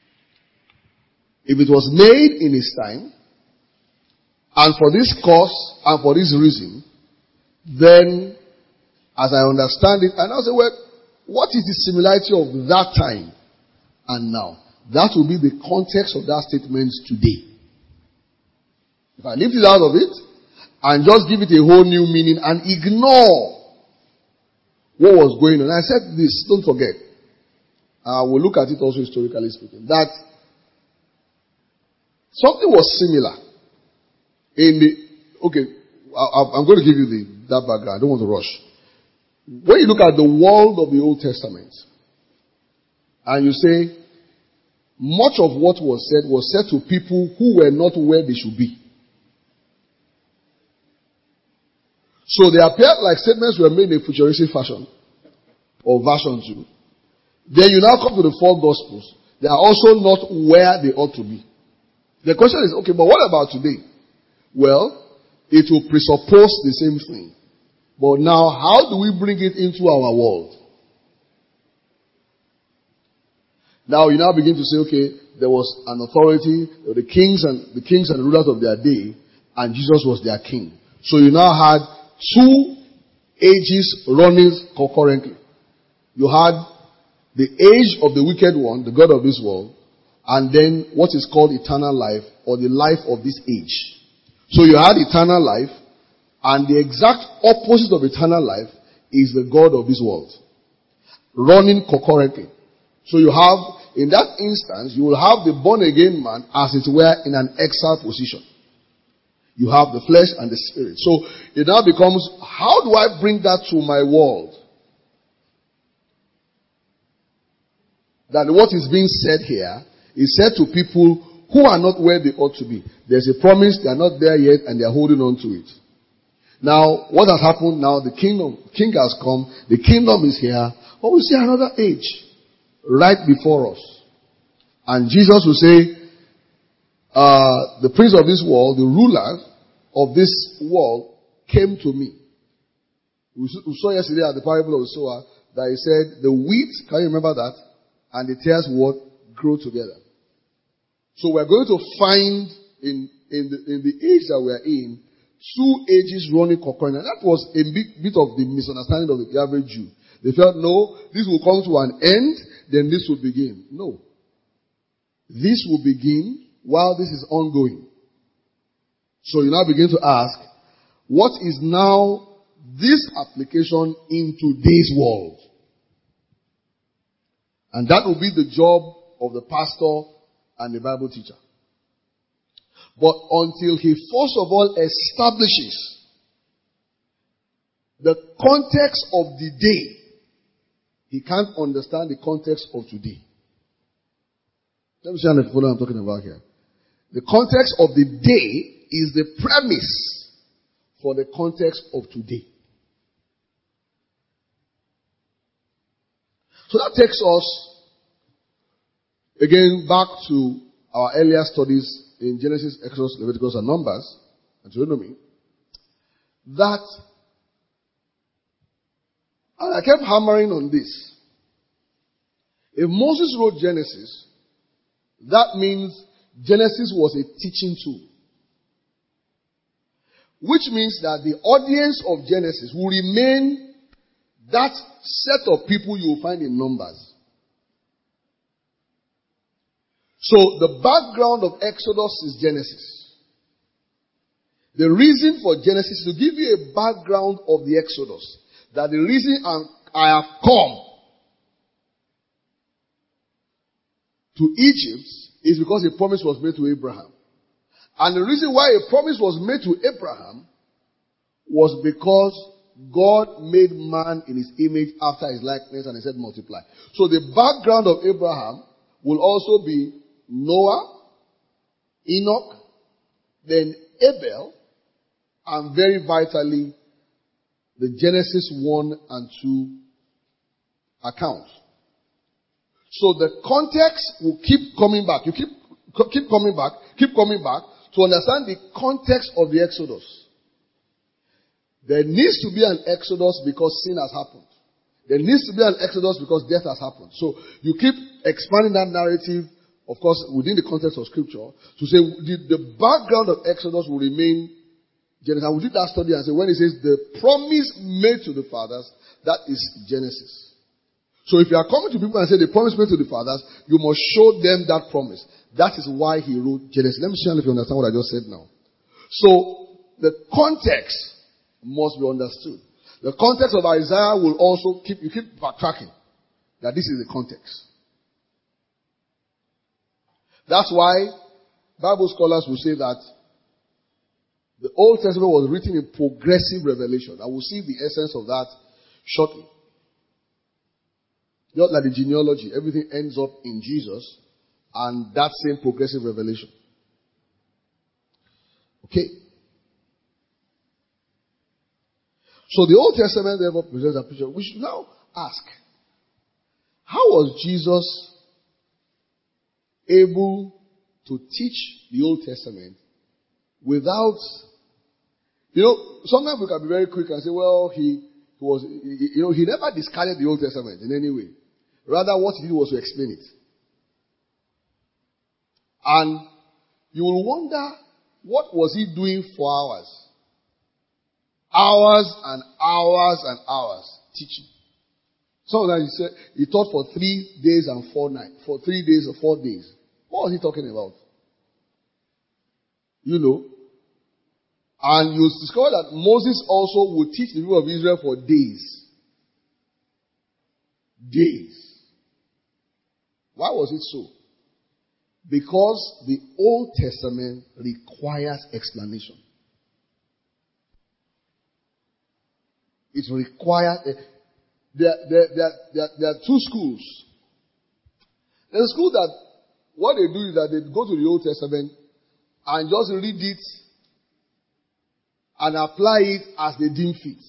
If it was made in his time, and for this cause, and for this reason, then, as I understand it, and I'll say, well, what is the similarity of that time and now? That will be the context of that statement today. If I lift it out of it, and just give it a whole new meaning, and ignore what was going on. I said this, don't forget. Uh, we'll look at it also historically speaking. That something was similar in the, okay, I, I'm going to give you the, that background. I don't want to rush. When you look at the world of the Old Testament, and you say, much of what was said was said to people who were not where they should be. So they appeared like statements were made in a futuristic fashion or version too. Then you now come to the four gospels. They are also not where they ought to be. The question is, okay, but what about today? Well, it will presuppose the same thing. But now, how do we bring it into our world? Now you now begin to say, okay, there was an authority, there were the kings and the kings and rulers of their day, and Jesus was their king. So you now had two ages running concurrently. You had the age of the wicked one, the God of this world, and then what is called eternal life, or the life of this age. So you had eternal life, and the exact opposite of eternal life is the God of this world, running concurrently. So you have, in that instance, you will have the born again man as it were in an exile position. You have the flesh and the spirit. So it now becomes, how do I bring that to my world? That what is being said here is said to people who are not where they ought to be. There's a promise, they are not there yet, and they are holding on to it. Now, what has happened now? The kingdom, king has come, the kingdom is here, but we see another age right before us. And Jesus will say, uh, the prince of this world, the ruler of this world came to me. We saw yesterday at the parable of the sower that he said, the wheat, can you remember that? And the tares what grow together. So we're going to find in, in the, in the age that we're in, two ages running concurrent. And that was a bit, bit of the misunderstanding of the average Jew. They felt, no, this will come to an end, then this will begin. No. This will begin while this is ongoing. So you now begin to ask, what is now this application in today's world? And that will be the job of the pastor and the Bible teacher. But until he first of all establishes the context of the day, he can't understand the context of today. Let me see what I'm talking about here. The context of the day is the premise for the context of today. So that takes us again back to our earlier studies in Genesis, Exodus, Leviticus, and Numbers, and Deuteronomy. That, and I kept hammering on this. If Moses wrote Genesis, that means Genesis was a teaching tool. Which means that the audience of Genesis will remain that set of people you will find in Numbers. So the background of Exodus is Genesis. The reason for Genesis is to give you a background of the Exodus. That the reason I have come to Egypt is because a promise was made to Abraham. And the reason why a promise was made to Abraham was because God made man in his image after his likeness and he said multiply. So the background of Abraham will also be Noah, Enoch, then Abel, and very vitally, the Genesis one and two accounts. So the context will keep coming back. You keep, keep coming back, keep coming back to understand the context of the Exodus. There needs to be an Exodus because sin has happened. There needs to be an Exodus because death has happened. So you keep expanding that narrative, of course, within the context of Scripture, to say the, the background of Exodus will remain Genesis. And we did that study and say when it says the promise made to the fathers, that is Genesis. So if you are coming to people and say the promise made to the fathers, you must show them that promise. That is why he wrote Genesis. Let me see if you understand what I just said now. So the context must be understood. The context of Isaiah will also keep, you keep backtracking that this is the context. That's why Bible scholars will say that the Old Testament was written in progressive revelation. I will see the essence of that shortly. Not like the genealogy, everything ends up in Jesus. and that same progressive revelation. Okay. So the Old Testament therefore presents a picture. We should now ask, how was Jesus able to teach the Old Testament without, you know, sometimes we can be very quick and say, well, he, he was, he, you know, he never discarded the Old Testament in any way. Rather, what he did was to explain it. And you will wonder, what was he doing for hours? Hours and hours and hours teaching. Sometimes he said he taught for three days and four nights, for three days or four days. What was he talking about? You know. And you discover that Moses also would teach the people of Israel for days. Days. Why was it so? Because the Old Testament requires explanation. It requires, uh, there, there, there, there, there are two schools. There's a school that, what they do is that they go to the Old Testament and just read it and apply it as they deem fit.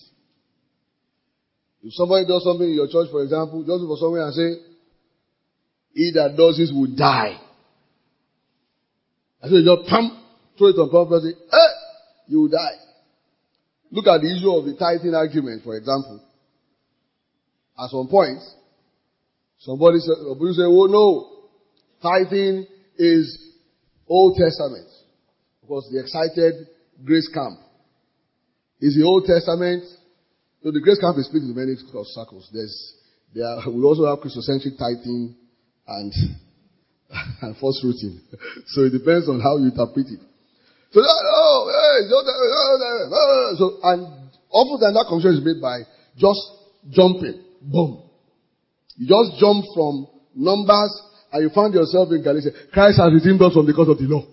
If somebody does something in your church, for example, just look for someone and say, he that does this will die. And so you just pam, throw it on prophet and say, eh, you will die. Look at the issue of the tithing argument, for example. At some point, somebody said, somebody say, oh no, tithing is Old Testament. Because the excited grace camp is the Old Testament. So the grace camp is split into many circles. There's, there we also have Christocentric tithing and, and false rooting. So it depends on how you interpret it. So, oh, hey, so, and often that conversation is made by just jumping. Boom. You just jump from Numbers and you find yourself in Galatia. Christ has redeemed us from the curse of the law.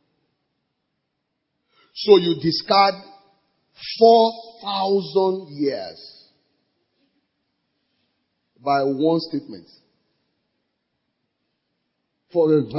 So you discard four thousand years by one statement. For the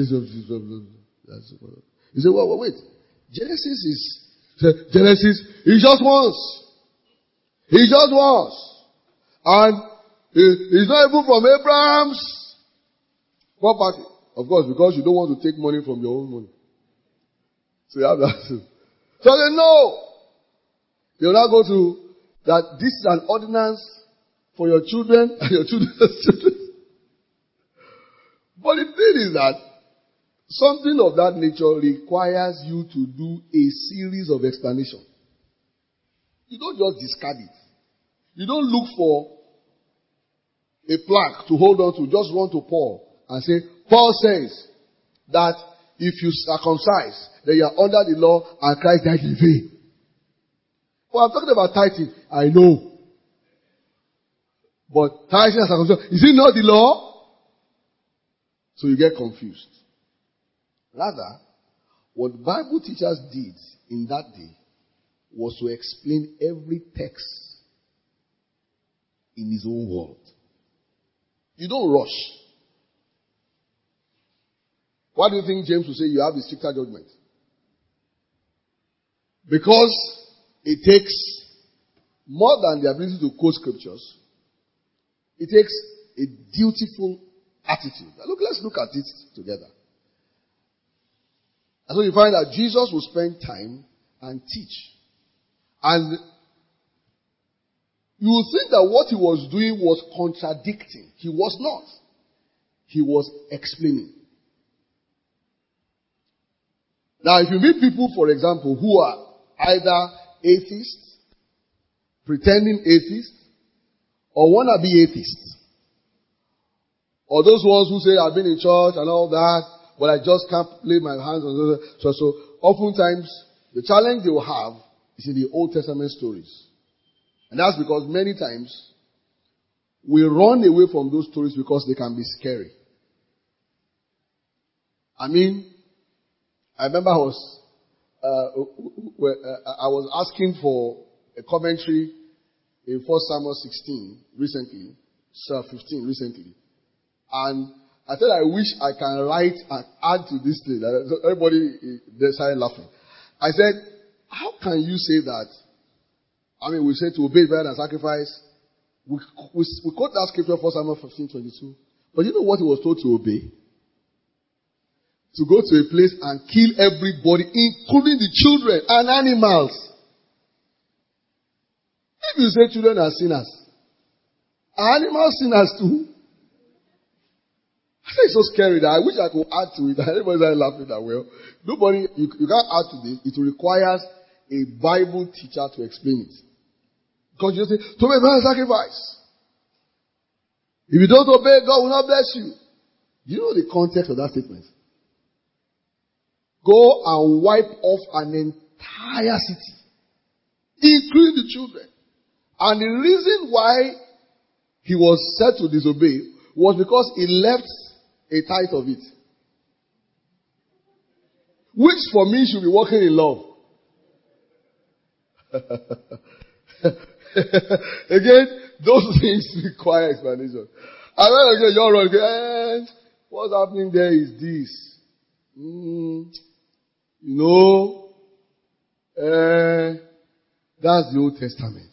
you say, well, well, wait. Genesis is, Genesis is just once. It's just once. And it's not even from Abraham's property. Of course, because you don't want to take money from your own money. So you have that. So they know. They will now go to that this is an ordinance for your children and your children's children. But the thing is that something of that nature requires you to do a series of explanation. You don't just discard it. You don't look for a plaque to hold on to, just run to Paul and say, Paul says that if you circumcise, then you are under the law and Christ died in vain. Well, I'm talking about tithing. I know. But tithing and circumcision, is it not the law? So you get confused. Rather, what Bible teachers did in that day was to explain every text in his own world. You don't rush. Why do you think James would say you have a stricter judgment? Because it takes more than the ability to quote scriptures. It takes a dutiful attitude. Now look, let's look at it together. And so you find that Jesus will spend time and teach. And you will think that what he was doing was contradicting. He was not. He was explaining. Now, if you meet people, for example, who are either atheists, pretending atheists, or wannabe atheists, or those ones who say, I've been in church and all that, but I just can't lay my hands on it. So, so oftentimes, the challenge they will have is in the Old Testament stories. And that's because many times, we run away from those stories because they can be scary. I mean, I remember I was, uh, I was asking for a commentary in First Samuel sixteen recently, Psalm fifteen recently. And I said, I wish I can write and add to this thing. So everybody, they started laughing. I said, how can you say that? I mean, we say to obey better than sacrifice. We, we, we quote that scripture, First Samuel fifteen twenty-two. But you know what he was told to obey? To go to a place and kill everybody, including the children and animals. If you say children are sinners, are animals sinners too? I say it's so scary that I wish I could add to it. Everybody's laughing that well. Nobody, you, you can't add to this. It requires a Bible teacher to explain it. Because you say, to obey is sacrifice. If you don't obey, God will not bless you. Do you know the context of that statement? Go and wipe off an entire city, including the children. And the reason why he was said to disobey was because he left a tithe of it. Which for me should be walking in love. Again, those things require explanation. And then again, you're wrong. Eh, what's happening there is this. Mm, you know, eh, that's the Old Testament.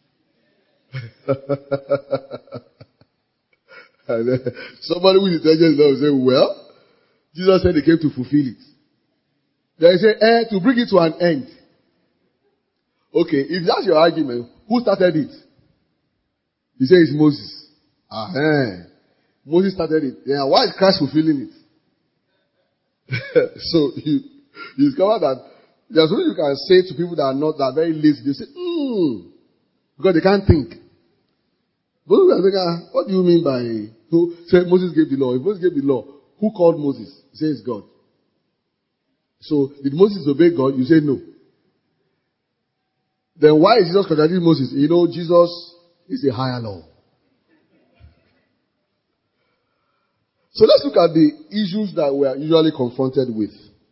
And then somebody with intelligence will say, well, Jesus said he came to fulfill it. They say, eh, to bring it to an end. Okay, if that's your argument, who started it? You say it's Moses. Ah, eh. Moses started it. Then why is Christ fulfilling it? So you, you discover that there's something you can say to people that are not that very lazy. They say, hmm, because they can't think. But we are saying, ah, what do you mean by who? Say Moses gave the law. If Moses gave the law, who called Moses? He says God. So did Moses obey God? You say no. Then why is Jesus contradicting Moses? You know, Jesus is a higher law. So let's look at the issues that we are usually confronted with.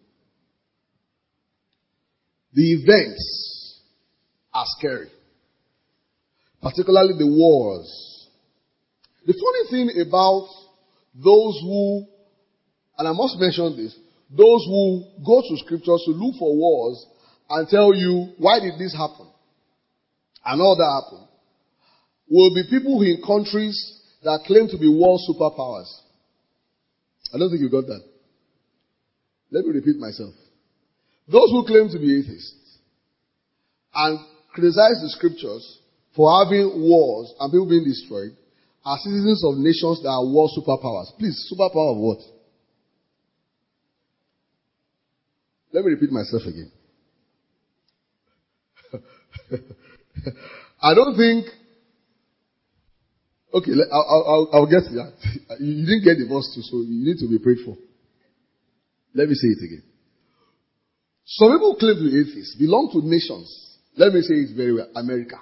The events are scary. Particularly the wars. The funny thing about those who, and I must mention this, those who go to scriptures to look for wars and tell you, why did this happen? And all that happened, will be people in countries that claim to be world superpowers. I don't think you got that. Let me repeat myself. Those who claim to be atheists and criticize the scriptures for having wars and people being destroyed are citizens of nations that are world superpowers. Please, superpower of what? Let me repeat myself again. I don't think. Okay, I'll, I'll, I'll get to that. You didn't get the verse too, so you need to be prayed for. Let me say it again. Some people claim to be atheists, belong to nations. Let me say it very well. America.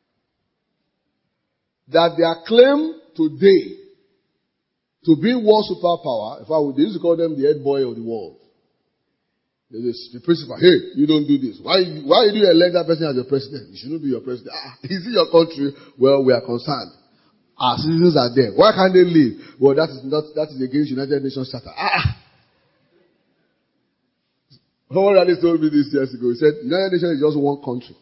That their claim today to be world superpower, in fact, they used to call them the head boy of the world. The principal, hey, you don't do this. Why, why did you elect that person as your president? You shouldn't be your president. Ah, is it your country? Well, we are concerned. Our citizens are there. Why can't they leave? Well, that is not, that is against United Nations Charter. Ah! Someone really told me this years ago. He said, United Nations is just one country.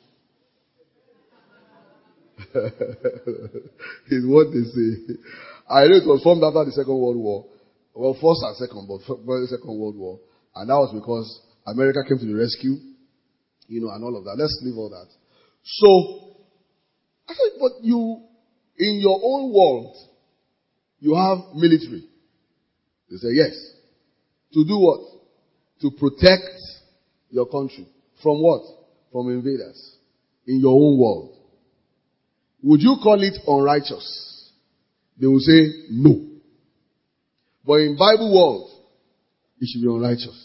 Is what they say. I know it was formed after the Second World War. Well, first and second, but for the Second World War. And that was because America came to the rescue, you know, and all of that. Let's leave all that. So, I said, but you, in your own world, you have military. They say, yes. To do what? To protect your country. From what? From invaders. In your own world. Would you call it unrighteous? They will say, no. But in Bible world, it should be unrighteous.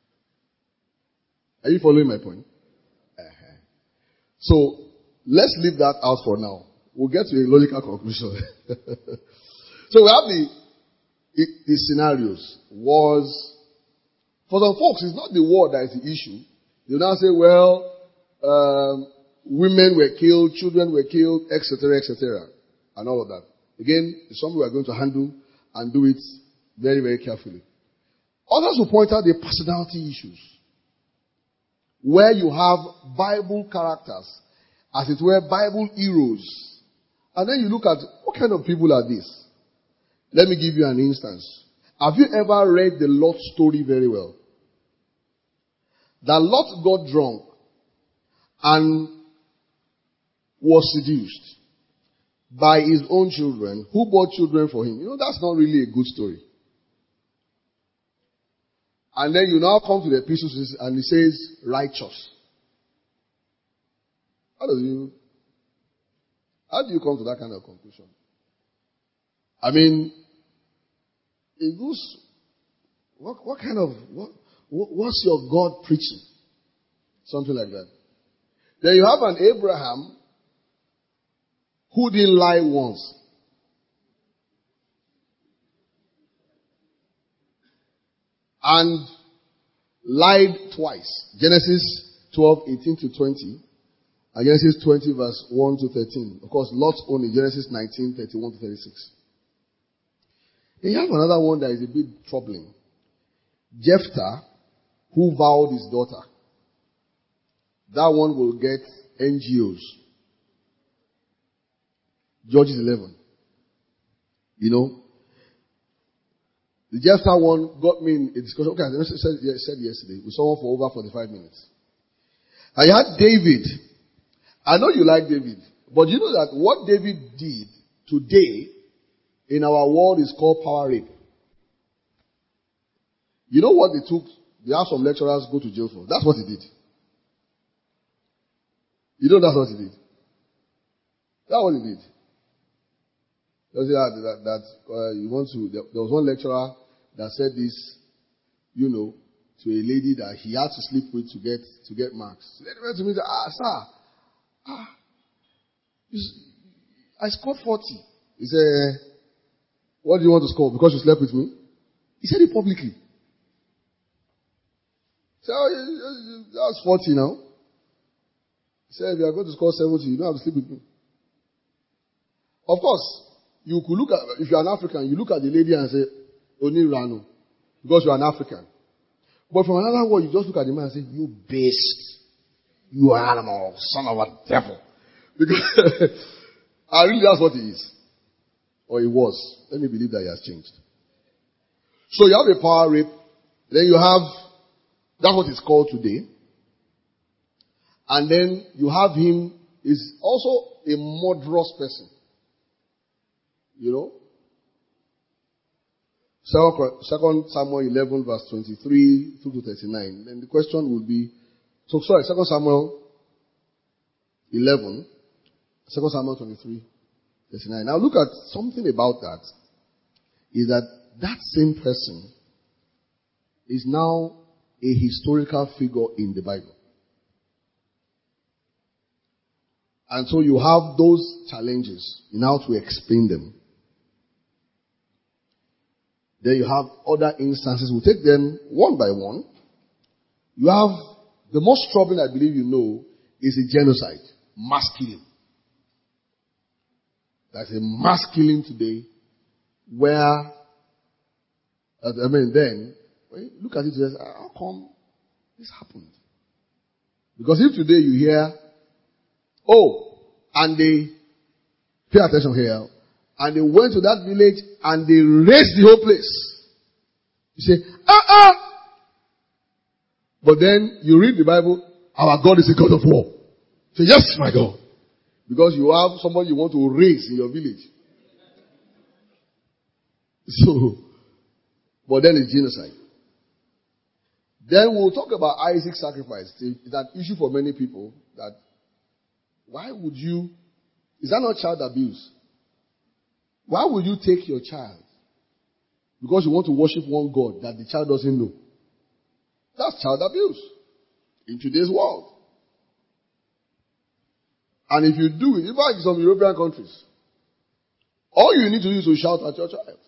Are you following my point? Uh-huh. So, let's leave that out for now. We'll get to a logical conclusion. So we have the, the, the scenarios. Wars. For some folks, it's not the war that is the issue. They now say, well, um, women were killed, children were killed, et cetera, et cetera, and all of that. Again, it's something we are going to handle and do it very, very carefully. Others will point out the personality issues, where you have Bible characters, as it were, Bible heroes. And then you look at, what kind of people are these? Let me give you an instance. Have you ever read the Lot story very well? That Lot got drunk and was seduced by his own children, who bought children for him. You know, that's not really a good story. And then you now come to the epistles and it says righteous. How do you, how do you come to that kind of conclusion? I mean, it goes, what, what kind of, what, what's your God preaching? Something like that. Then you have an Abraham who didn't lie once. And lied twice. Genesis twelve, eighteen to twenty. And Genesis twenty verse one to thirteen. Of course, Lot's only Genesis nineteen, thirty-one to thirty-six. And you have another one that is a bit troubling. Jephthah, who vowed his daughter. That one will get N G Os. Judges eleven. You know. The Jephthah one got me in a discussion. Okay, I said, said yesterday with someone for over forty-five minutes. I had David. I know you like David. But you know that what David did today in our world is called power rape. You know what they took? They have some lecturers go to jail for. That's what he did. You know that's what he did. That's what he did. That, that, that uh, you want to, there, there was one lecturer that said this, you know, to a lady that he had to sleep with to get to get marks. The lady went to me and said, ah, sir, ah, I scored forty. He said, what do you want to score? Because you slept with me? He said it publicly. He said, oh, that's forty now. He said, if you are going to score seventy, you don't have to sleep with me. Of course, you could look at, if you are an African, you look at the lady and say, Oni Rano, because you are an African. But from another word, you just look at the man and say, you beast, you animal, son of a devil. Because, I really, that's what he is. Or he was. Let me believe that he has changed. So you have a power rape, then you have, that's what it's called today. And then you have him, is also a murderous person. You know? Second Samuel eleven verse twenty-three through to thirty-nine. Then the question will be, so sorry, Second Samuel eleven, Second Samuel twenty-three, thirty-nine. Now look at something about that. Is that that same person is now a historical figure in the Bible. And so you have those challenges in how to explain them. Then you have other instances. We'll take them one by one. You have the most troubling, I believe you know, is a genocide. Mass killing. There's a mass killing today where, I mean, then, when you look at it, you say, how come this happened? Because if today you hear, oh, and they, pay attention here, and they went to that village and they razed the whole place. You say, ah, ah. But then you read the Bible, our God is a God of war. Say, yes, my God. Because you have somebody you want to raise in your village. So, but then it's genocide. Then we'll talk about Isaac's sacrifice. It's an issue for many people that why would you, is that not child abuse? Why would you take your child? Because you want to worship one God that the child doesn't know. That's child abuse in today's world. And if you do it, even in some European countries, all you need to do is to shout at your child.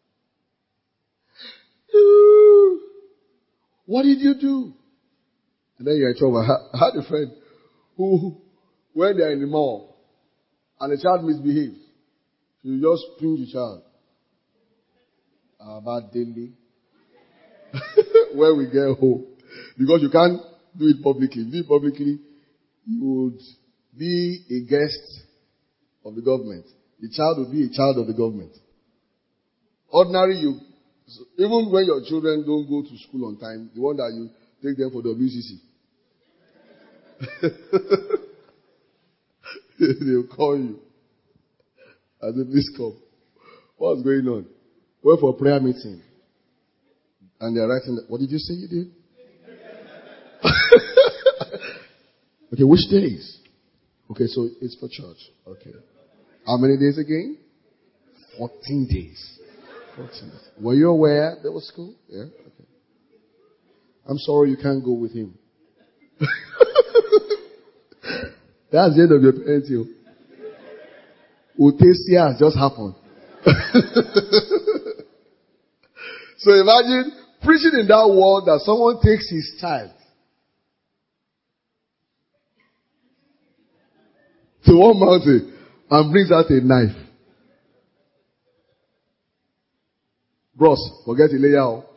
What did you do? And then you're in trouble. I had a friend who, when they're in the mall and the child misbehaves, you just pinch the child about daily when we get home. Because you can't do it publicly. Do it publicly, you would be a guest of the government. The child would be a child of the government. Ordinary, you, even when your children don't go to school on time, the one that you take them for W C C. They'll call you. I said, please come. What's going on? Went for a prayer meeting. And they're writing, what did you say you did? Okay, which days? Okay, so it's for church. Okay. How many days again? Fourteen days. Fourteen days. Were you aware there was school? Yeah? Okay. I'm sorry you can't go with him. That's the end of your parenting. Utesia has just happened. So imagine preaching in that world that someone takes his child to one mountain and brings out a knife. Bros, forget the layout.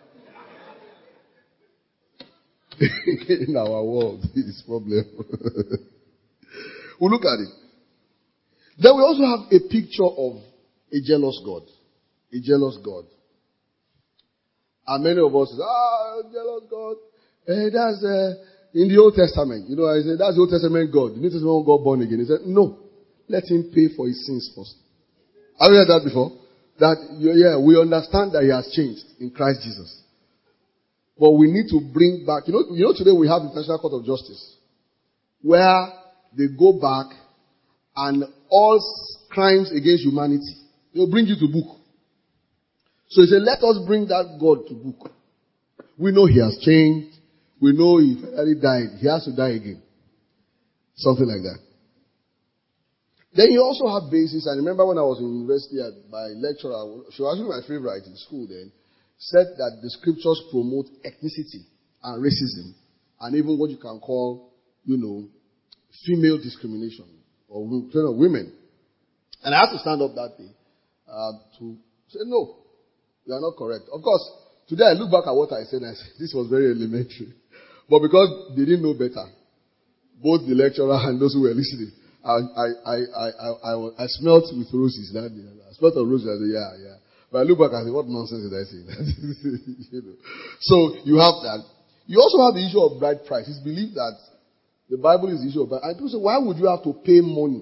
In our world, this problem. We'll look at it. Then we also have a picture of a jealous God. A jealous God. And many of us say, ah, jealous God. Eh, that's uh, in the Old Testament. You know, I said, that's the Old Testament God. The New Testament God born again. He said, no. Let him pay for his sins first. Have you heard that before? That, yeah, we understand that he has changed in Christ Jesus. But we need to bring back, you know, you know today we have the International Court of Justice. Where they go back and all crimes against humanity, they'll bring you to book. So he said, let us bring that God to book. We know he has changed. We know he finally died. He has to die again. Something like that. Then you also have basis. I remember when I was in university, my lecturer, she was actually my favorite in school then, said that the scriptures promote ethnicity and racism and even what you can call, you know, female discrimination or women. And I had to stand up that day uh, to say, no, you are not correct. Of course, today I look back at what I said and I said, this was very elementary. But because they didn't know better, both the lecturer and those who were listening, I, I, I, I, I, I, I smelt with roses that day. I smelt of roses. I said, yeah, yeah. But I look back and say, what nonsense did I say? You know. So you have that. You also have the issue of bride price. It's believed that the Bible is the issue of bride. And people say, why would you have to pay money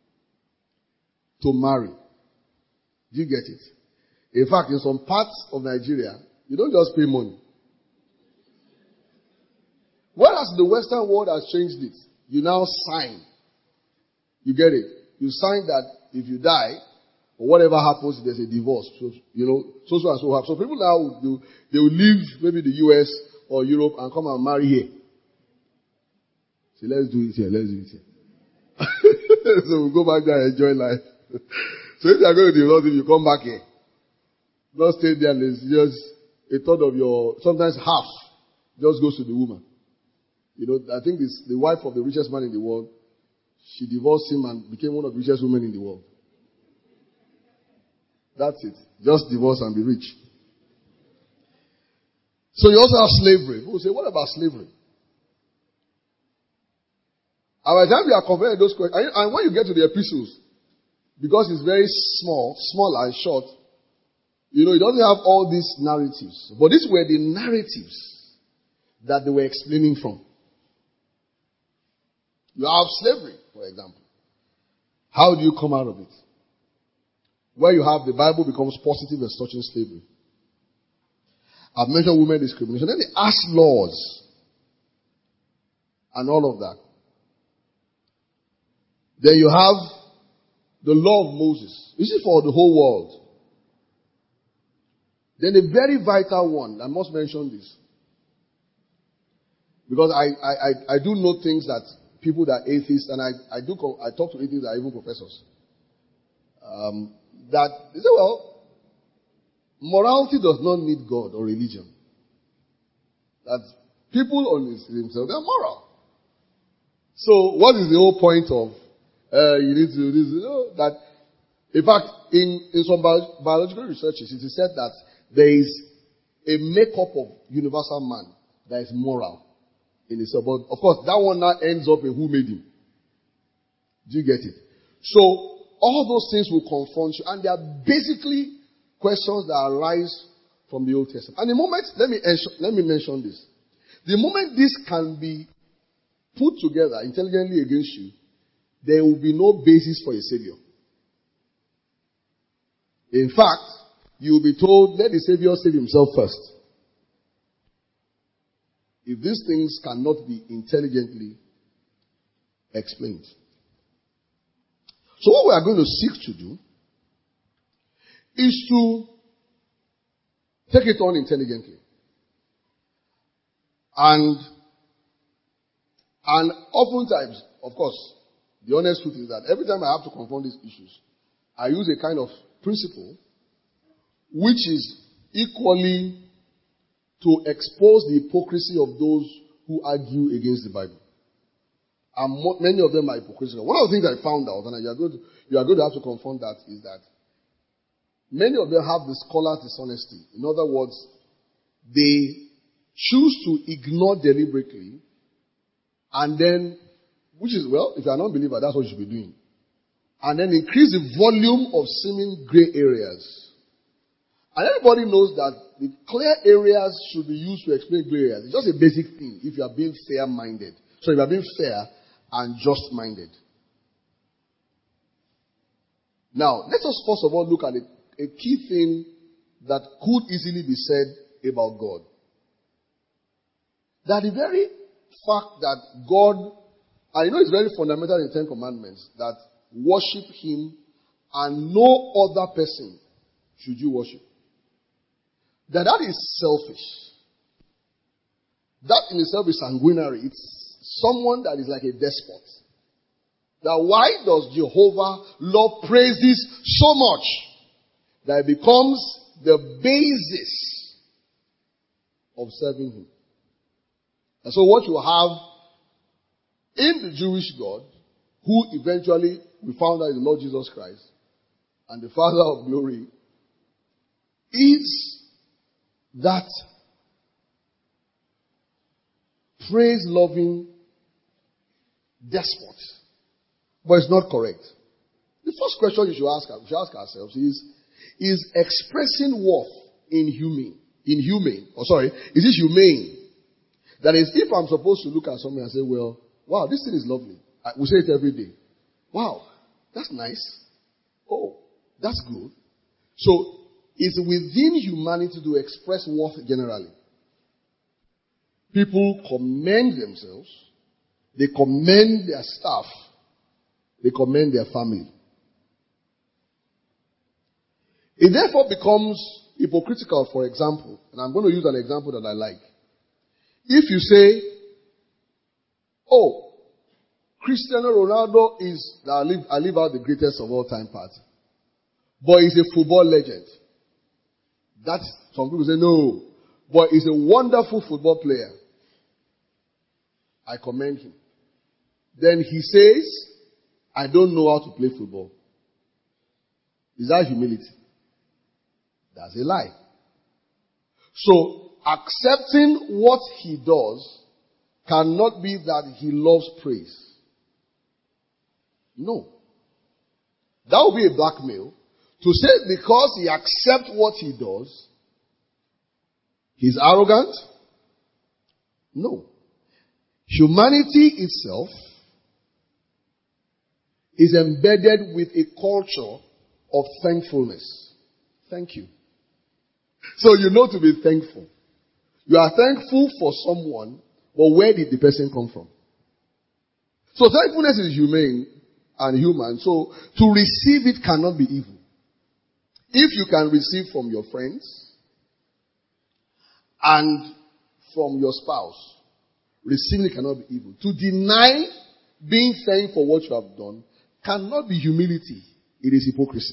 to marry? Do you get it? In fact, in some parts of Nigeria, you don't just pay money. Whereas the Western world has changed it, you now sign. You get it? You sign that if you die, or whatever happens, there's a divorce. So, you know, so so and so happens. So people now, will do, they will leave maybe the U S or Europe and come and marry here. So let's do it here, let's do it here. So we'll go back there and enjoy life. So if you are going to divorce, if you come back here, don't stay there and it's just a third of your, sometimes half, just goes to the woman. You know, I think this, the wife of the richest man in the world, she divorced him and became one of the richest women in the world. That's it. Just divorce and be rich. So you also have slavery. People say, what about slavery? And by the time you are comparing those questions, and when you get to the epistles, because it's very small, small and short, you know, it doesn't have all these narratives. But these were the narratives that they were explaining from. You have slavery, for example. How do you come out of it? Where you have the Bible becomes positive as touching slavery. I've mentioned women discrimination. Then they ask laws and all of that. Then you have the law of Moses. This is for the whole world. Then a very vital one, I must mention this. Because I, I, I, I do know things that people that are atheists, and I, I do I talk to atheists that are even professors. Um, that they say, well, morality does not need God or religion. That people on themselves, they are moral. So what is the whole point of uh, you need to do this? You know, that in fact, in, in some bio- biological researches, it is said that there is a makeup of universal man that is moral in itself. But of course, that one now ends up in who made him. Do you get it? So, all those things will confront you. And they are basically questions that arise from the Old Testament. And the moment, let me, let me mention this. The moment this can be put together intelligently against you, there will be no basis for a savior. In fact, you will be told, let the savior save himself first. If these things cannot be intelligently explained. So what we are going to seek to do is to take it on intelligently. And, and oftentimes, of course, the honest truth is that every time I have to confront these issues, I use a kind of principle which is equally to expose the hypocrisy of those who argue against the Bible. And mo- many of them are hypocritical. One of the things I found out, and you are, going to, you are going to have to confront that, is that many of them have the scholar's dishonesty. In other words, they choose to ignore deliberately, and then, which is, well, if you are not a believer, that's what you should be doing. And then increase the volume of seeming gray areas. And everybody knows that the clear areas should be used to explain gray areas. It's just a basic thing if you are being fair-minded. So if you are being fair and just-minded. Now, let us first of all look at a, a key thing that could easily be said about God. That the very fact that God, and you know it's very fundamental in the Ten Commandments, that worship Him and no other person should you worship. That that is selfish. That in itself is sanguinary. It's someone that is like a despot. That why does Jehovah love praises so much that it becomes the basis of serving Him? And so what you have in the Jewish God, who eventually we found out is the Lord Jesus Christ and the Father of glory, is that praise-loving despot. But it's not correct. The first question you should ask, we should ask ourselves is, is expressing worth inhumane? Inhumane? Or sorry, is this humane? That is, if I'm supposed to look at something and say, well, wow, this thing is lovely. I, we say it every day. Wow, that's nice. Oh, that's good. So, it's within humanity to express worth generally. People commend themselves. They commend their staff. They commend their family. It therefore becomes hypocritical, for example, and I'm going to use an example that I like. If you say, oh, Cristiano Ronaldo is, I leave, I leave out the greatest of all time part, but he's a football legend. That, some people say, no, but he's a wonderful football player. I commend him. Then he says, I don't know how to play football. Is that humility? That's a lie. So, accepting what he does cannot be that he loves praise. No. That would be a blackmail. To say because he accepts what he does, he's arrogant? No. Humanity itself is embedded with a culture of thankfulness. Thank you. So you know to be thankful. You are thankful for someone, but where did the person come from? So thankfulness is humane and human. So to receive it cannot be evil. If you can receive from your friends and from your spouse, receiving it cannot be evil. To deny being thankful for what you have done cannot be humility. It is hypocrisy.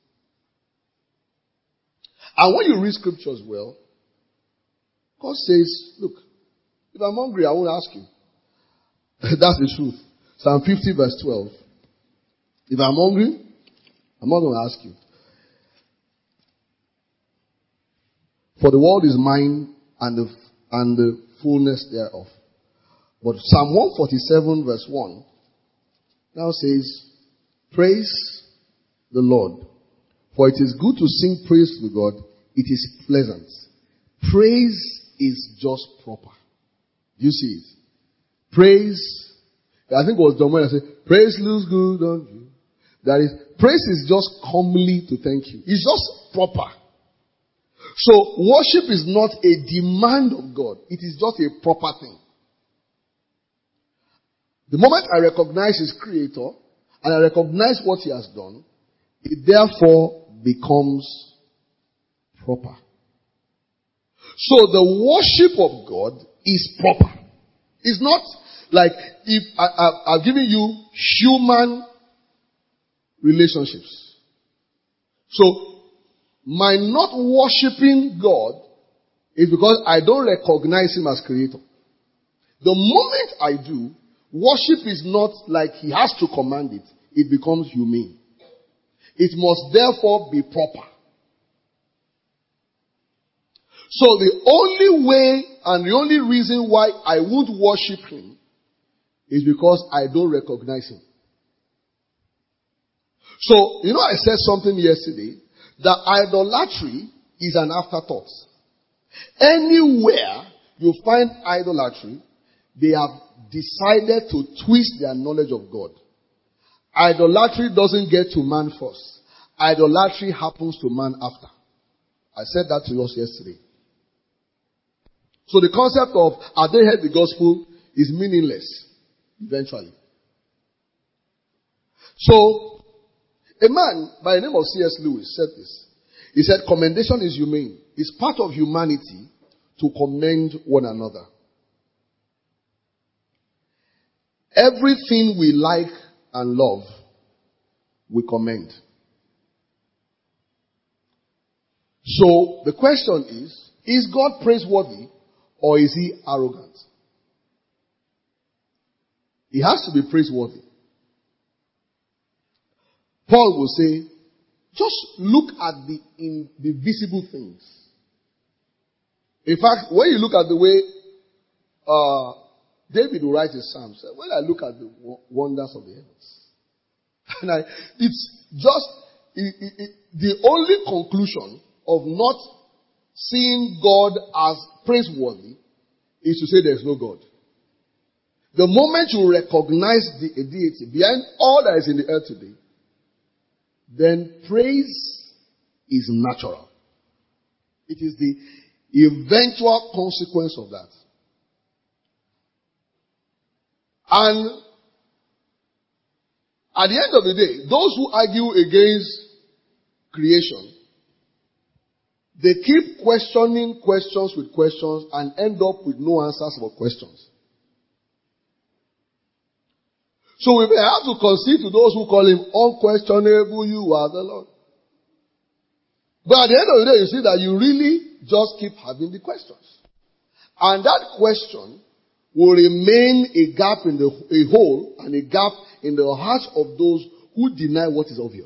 And when you read scriptures well, God says, look, if I'm hungry, I won't ask you. That's the truth. Psalm fifty verse twelve. If I'm hungry, I'm not going to ask you. For the world is mine and the, and the fullness thereof. But Psalm one forty-seven verse one now says, praise the Lord. For it is good to sing praise to God. It is pleasant. Praise is just proper. Do you see it? Praise, I think it was John when I said, praise looks good on you. That is, praise is just comely to thank you. It's just proper. So, worship is not a demand of God. It is just a proper thing. The moment I recognize His Creator, and I recognize what He has done, it therefore becomes proper. So, the worship of God is proper. It's not like if I, I, I've given you human relationships. So, my not worshiping God is because I don't recognize Him as Creator. The moment I do, worship is not like He has to command it. It becomes humane. It must therefore be proper. So the only way and the only reason why I won't worship Him is because I don't recognize Him. So, you know, I said something yesterday that idolatry is an afterthought. Anywhere you find idolatry, they have decided to twist their knowledge of God. Idolatry doesn't get to man first. Idolatry happens to man after. I said that to us yesterday. So the concept of, have they heard the gospel, is meaningless, eventually. So, a man by the name of C S Lewis said this. He said, commendation is humane. It's part of humanity to commend one another. Everything we like and love, we commend. So, the question is, is God praiseworthy or is He arrogant? He has to be praiseworthy. Paul will say, just look at the invisible things. In fact, when you look at the way uh, David will write his psalms, when I look at the wonders of the heavens, and I, it's just it, it, it, the only conclusion of not seeing God as praiseworthy is to say there is no God. The moment you recognize the deity behind all that is in the earth today, then praise is natural. It is the eventual consequence of that. And at the end of the day, those who argue against creation, they keep questioning questions with questions and end up with no answers for questions. So we may have to concede to those who call Him unquestionable, you are the Lord. But at the end of the day, you see that you really just keep having the questions. And that question will remain a gap in the, a hole and a gap in the hearts of those who deny what is obvious.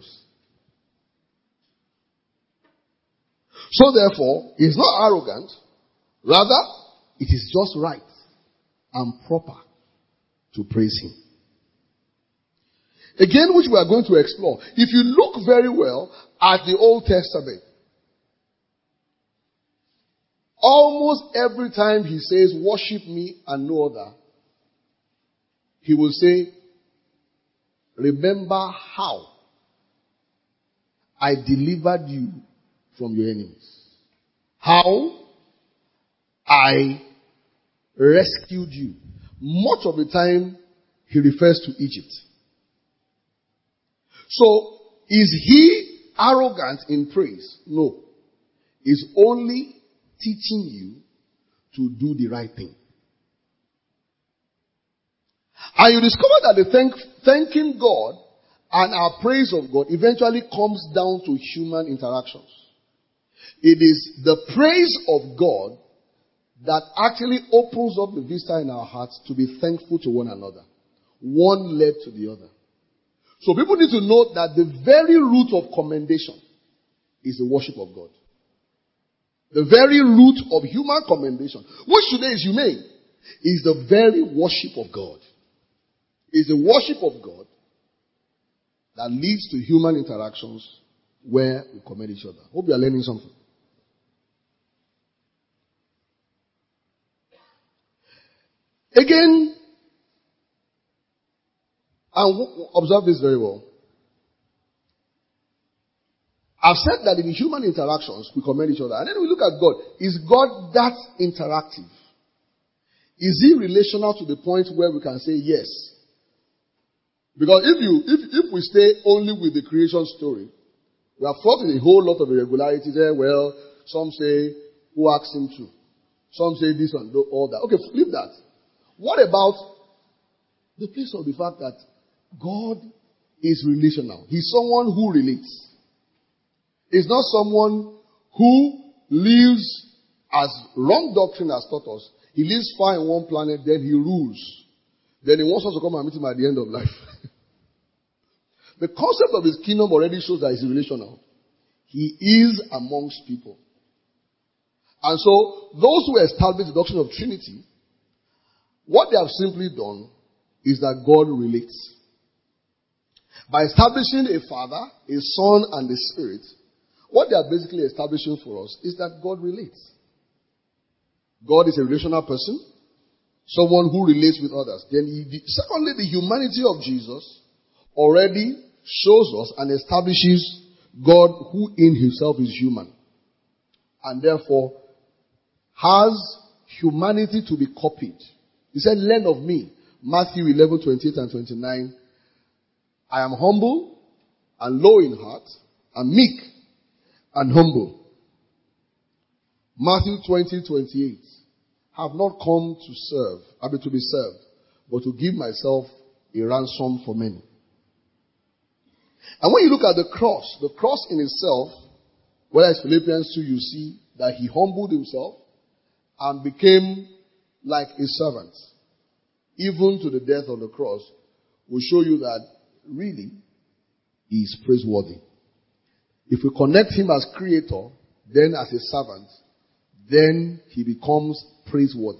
So therefore, He's not arrogant. Rather, it is just right and proper to praise Him. Again, which we are going to explore. If you look very well at the Old Testament, almost every time He says, worship me and no other, He will say, remember how I delivered you from your enemies. How I rescued you. Much of the time, He refers to Egypt. So, is He arrogant in praise? No. He's only teaching you to do the right thing. And you discover that the thank, thanking God and our praise of God eventually comes down to human interactions. It is the praise of God that actually opens up the vista in our hearts to be thankful to one another. One led to the other. So people need to know that the very root of commendation is the worship of God. The very root of human commendation, which today is humane, is the very worship of God. It's the worship of God that leads to human interactions where we commend each other. Hope you are learning something. Again, and observe this very well. I've said that in human interactions, we commend each other. And then we look at God. Is God that interactive? Is he relational to the point where we can say yes? Because if you, if, if we stay only with the creation story, we are fraught with a whole lot of irregularities there. Well, some say, who asked him to? Some say this and all that. Okay, leave that. What about the place of the fact that God is relational? He's someone who relates. He's not someone who lives as wrong doctrine has taught us. He lives far in one planet, then he rules. Then he wants us to come and meet him at the end of life. The concept of his kingdom already shows that he's relational. He is amongst people. And so, those who establish the doctrine of Trinity, what they have simply done is that God relates. By establishing a Father, a Son, and a Spirit, what they are basically establishing for us is that God relates. God is a relational person, someone who relates with others. Then, he, secondly, the humanity of Jesus already shows us and establishes God who in himself is human. And therefore, has humanity to be copied. He said, learn of me. Matthew eleven, twenty-eight and twenty-nine. I am humble and low in heart and meek and humble. Matthew twenty, twenty-eight. Have not come to serve, I mean to be served, but to give myself a ransom for many. And when you look at the cross, the cross in itself, whether it's Philippians two, you see that he humbled himself and became like a servant. Even to the death on the cross will show you that really he is praiseworthy. If we connect him as creator, then as a servant, then he becomes praiseworthy.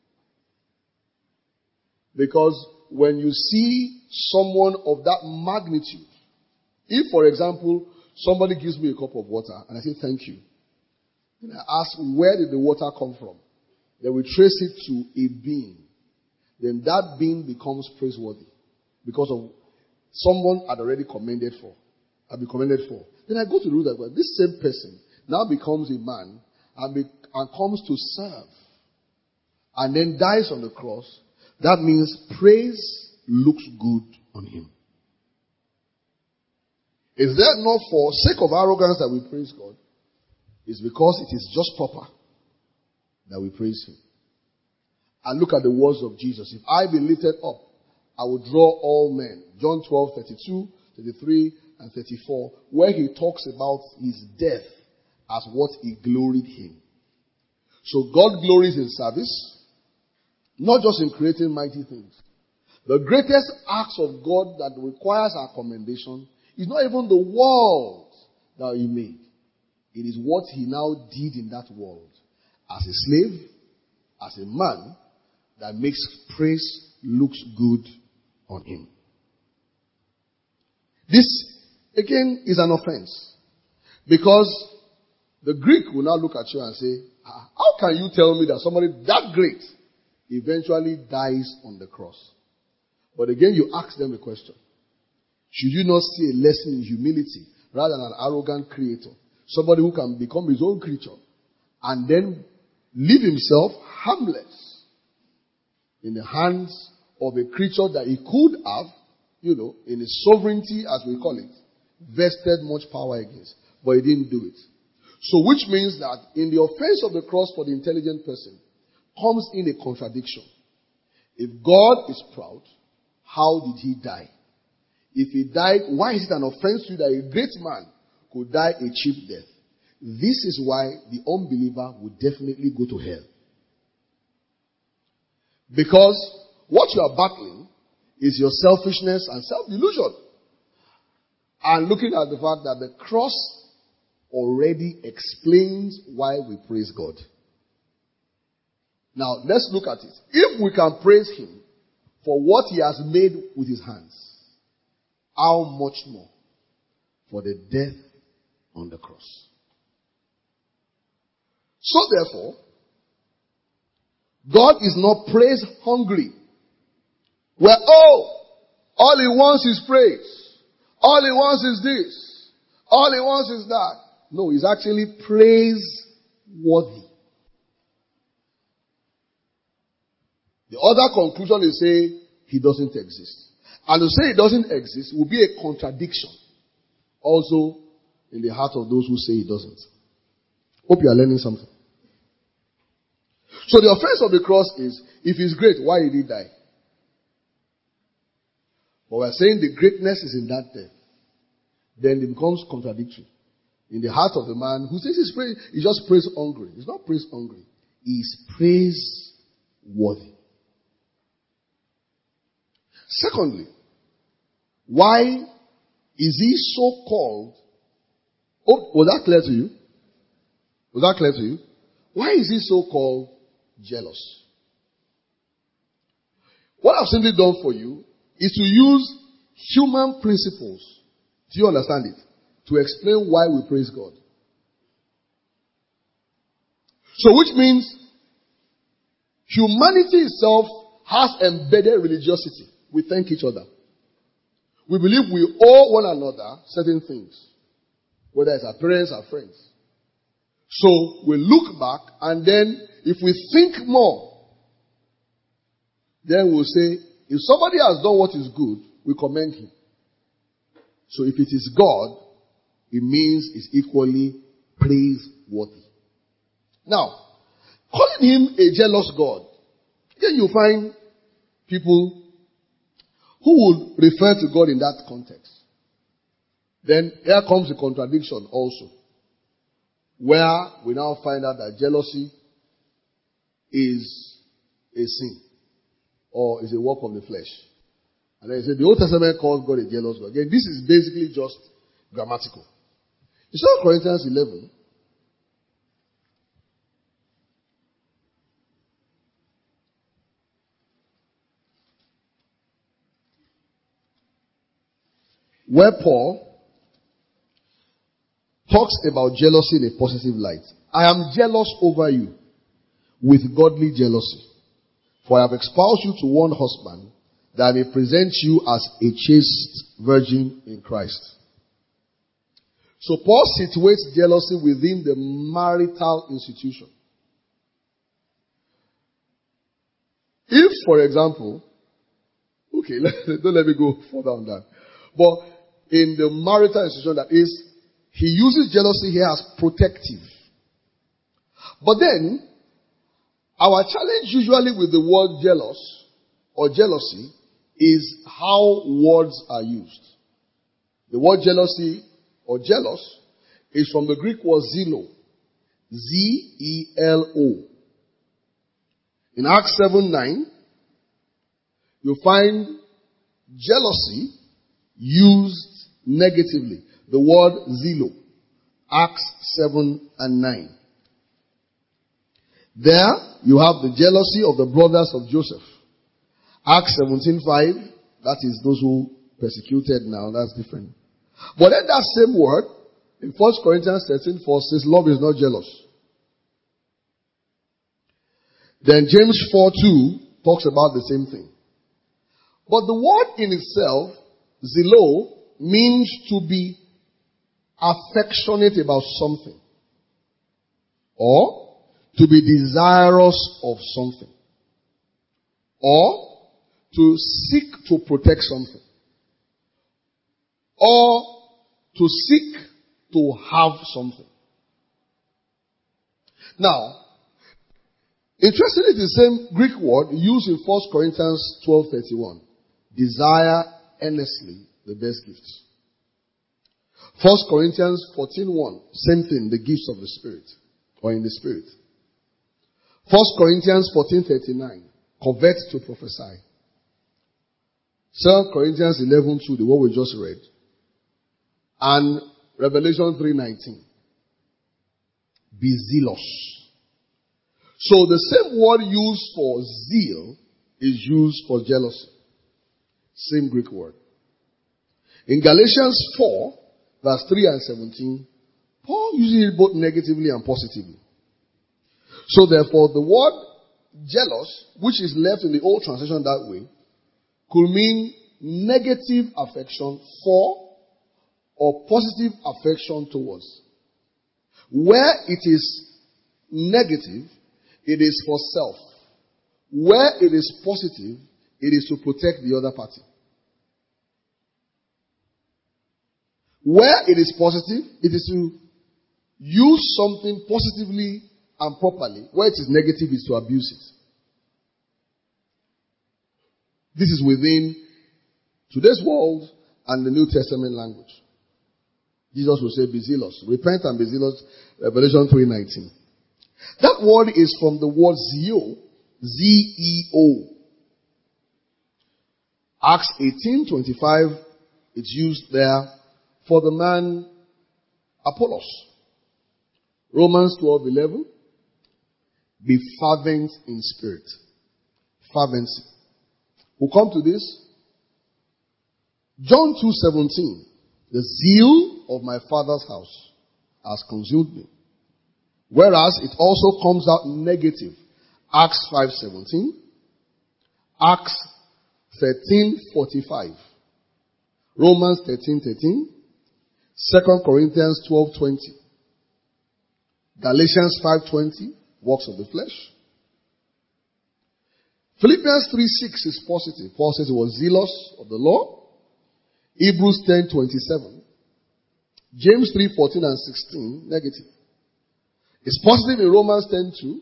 Because when you see someone of that magnitude, if, for example, somebody gives me a cup of water and I say thank you, then I ask, where did the water come from? Then we trace it to a being. Then that being becomes praiseworthy because of someone had already commended for, had been commended for. Then I go to the root of God. This same person now becomes a man and, be, and comes to serve and then dies on the cross. That means praise looks good on him. Is that not for sake of arrogance that we praise God? It's because it is just proper that we praise him. And look at the words of Jesus. If I be lifted up, I will draw all men. John twelve, thirty-two, thirty-three, and thirty-four, where he talks about his death as what he gloried him. So God glories in service, not just in creating mighty things. The greatest acts of God that requires our commendation is not even the world that he made. It is what he now did in that world. As a slave, as a man, that makes praise looks good on him. This, again, is an offense. Because the Greek will now look at you and say, how can you tell me that somebody that great eventually dies on the cross? But again, you ask them a question. Should you not see a lesson in humility rather than an arrogant creator? Somebody who can become his own creature and then leave himself harmless in the hands of a creature that he could have, you know, in his sovereignty, as we call it, vested much power against. But he didn't do it. So which means that in the offense of the cross for the intelligent person comes in a contradiction. If God is proud, how did he die? If he died, why is it an offense to you that a great man could die a cheap death? This is why the unbeliever would definitely go to hell. Because what you are battling is your selfishness and self-delusion. And looking at the fact that the cross already explains why we praise God. Now, let's look at it. If we can praise him for what he has made with his hands, how much more for the death on the cross? So therefore, God is not praise hungry. Where, oh, all he wants is praise. All he wants is this. All he wants is that. No, he's actually praise worthy. The other conclusion is say he doesn't exist. And to say he doesn't exist will be a contradiction also in the heart of those who say he doesn't. Hope you are learning something. So the offense of the cross is, if he's great, why did he die? But we're saying the greatness is in that death. Then it becomes contradictory. In the heart of the man who says he's praise, he's just praise hungry. He's not praise hungry. He's praise worthy. Secondly, why is he so called? Oh, was that clear to you? Was that clear to you? Why is he so called jealous? What I've simply done for you is to use human principles. Do you understand it? To explain why we praise God. So which means humanity itself has embedded religiosity. We thank each other. We believe we owe one another certain things. Whether it's our parents, our friends. So we look back and then if we think more, then we'll say, if somebody has done what is good, we commend him. So if it is God, it means it's equally praiseworthy. Now, calling him a jealous God, then you find people who would refer to God in that context. Then here comes the contradiction also, where we now find out that jealousy is a sin or is a work of the flesh. And then he said the Old Testament calls God a jealous God. Again, this is basically just grammatical. You saw Corinthians eleven. Where Paul talks about jealousy in a positive light. I am jealous over you with godly jealousy. For I have espoused you to one husband, that I may present you as a chaste virgin in Christ. So Paul situates jealousy within the marital institution. If, for example, okay, don't let me go further on that. But in the marital institution, that is, he uses jealousy here as protective. But then, our challenge usually with the word jealous or jealousy is how words are used. The word jealousy or jealous is from the Greek word zelo. Z E L O. In Acts seven nine, you find jealousy used negatively. The word zelo. Acts seven and nine. There you have the jealousy of the brothers of Joseph. Acts seventeen five. That is those who persecuted now. That's different. But then that same word in First Corinthians thirteen four says love is not jealous. Then James four two talks about the same thing. But the word in itself, zelo, means to be affectionate about something. Or to be desirous of something. Or to seek to protect something. Or to seek to have something. Now, interestingly, it's the same Greek word used in First Corinthians twelve thirty-one. Desire earnestly the best gifts. First Corinthians fourteen one. Same thing, the gifts of the Spirit. Or in the Spirit. First Corinthians fourteen thirty-nine. Covet to prophesy. Second Corinthians eleven two, the one we just read. And Revelation three nineteen. Be zealous. So the same word used for zeal is used for jealousy. Same Greek word. In Galatians four, verse three and seventeen, Paul uses it both negatively and positively. So therefore, the word jealous, which is left in the old translation that way, could mean negative affection for or positive affection towards. Where it is negative, it is for self. Where it is positive, it is to protect the other party. Where it is positive, it is to use something positively and properly. Where it is negative, is to abuse it. This is within today's world and the New Testament language. Jesus will say, be zealous. Repent and be zealous. Revelation three nineteen. That word is from the word zeo. Z E O. Acts eighteen twenty-five. It's used there for the man Apollos. Romans twelve eleven. Be fervent in spirit. Fervency. We'll come to this. John two seventeen. The zeal of my Father's house has consumed me. Whereas it also comes out negative. Acts five seventeen. Acts thirteen forty-five. Romans thirteen thirteen. Second Corinthians twelve twenty. Galatians five twenty. Works of the flesh. Philippians three six is positive. Paul says he was zealous of the law. Hebrews ten twenty-seven. James three fourteen and sixteen, negative. It's positive in Romans ten two.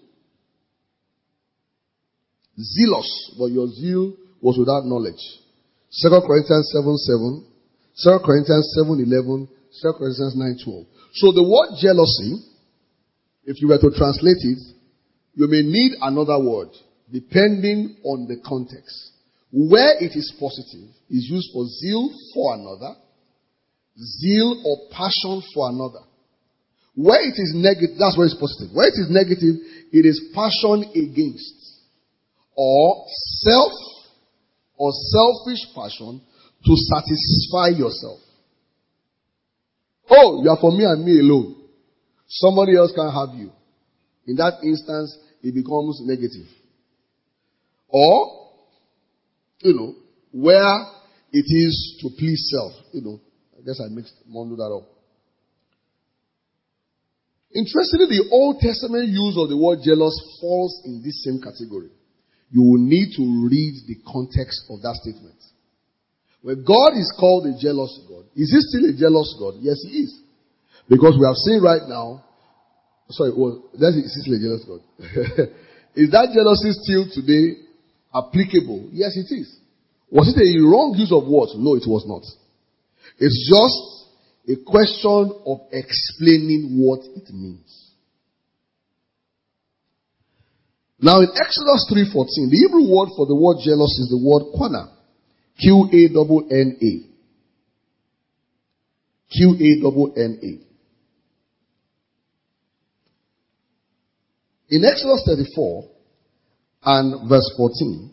Zealous, but your zeal was without knowledge. Second Corinthians seven seven. Second Corinthians seven eleven. Second Corinthians nine twelve. So the word jealousy, if you were to translate it, you may need another word, depending on the context. Where it is positive, is used for zeal for another, zeal or passion for another. Where it is negative, that's where it's positive. Where it is negative, it is passion against, or self, or selfish passion to satisfy yourself. Oh, you are for me and me alone. Somebody else can't have you. In that instance, it becomes negative. Or, you know, where it is to please self. You know, I guess I mixed, muddled that up. Interestingly, the Old Testament use of the word jealous falls in this same category. You will need to read the context of that statement. When God is called a jealous God, is he still a jealous God? Yes, he is. Because we have seen right now, sorry, well, that is still a jealous God. Is that jealousy still today applicable? Yes, it is. Was it a wrong use of words? No, it was not. It's just a question of explaining what it means. Now in Exodus three fourteen, the Hebrew word for the word jealous is the word quana. Q A N N A. Q A N N A. In Exodus thirty-four and verse fourteen,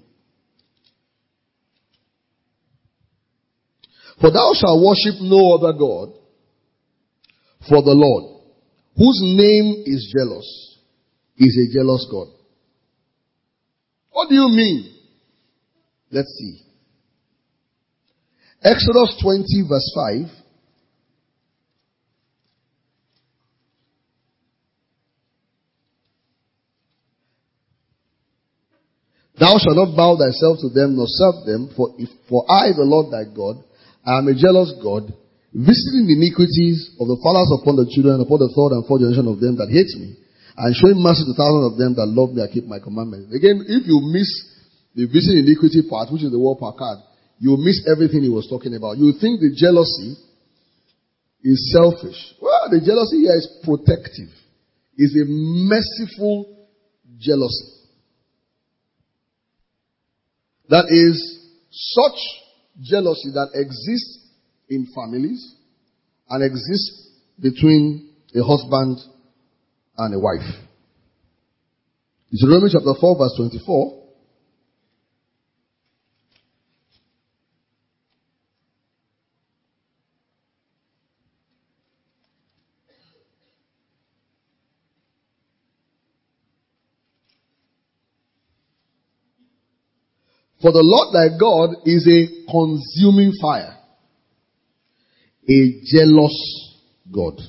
for thou shalt worship no other God, for the Lord, whose name is jealous, is a jealous God. What do you mean? Let's see. Exodus twenty verse five. Thou shalt not bow thyself to them nor serve them, for if for I, the Lord thy God, I am a jealous God, visiting the iniquities of the fathers upon the children, upon the third and fourth generation of them that hate me, and showing mercy to thousands of them that love me and keep my commandments. Again, if you miss the visiting iniquity part, which is the word pakad, you miss everything he was talking about. You think the jealousy is selfish. Well, the jealousy here is protective. It's a merciful jealousy. That is such jealousy that exists in families and exists between a husband and a wife. Deuteronomy chapter four verse twenty-four. For the Lord thy God is a consuming fire, a jealous God.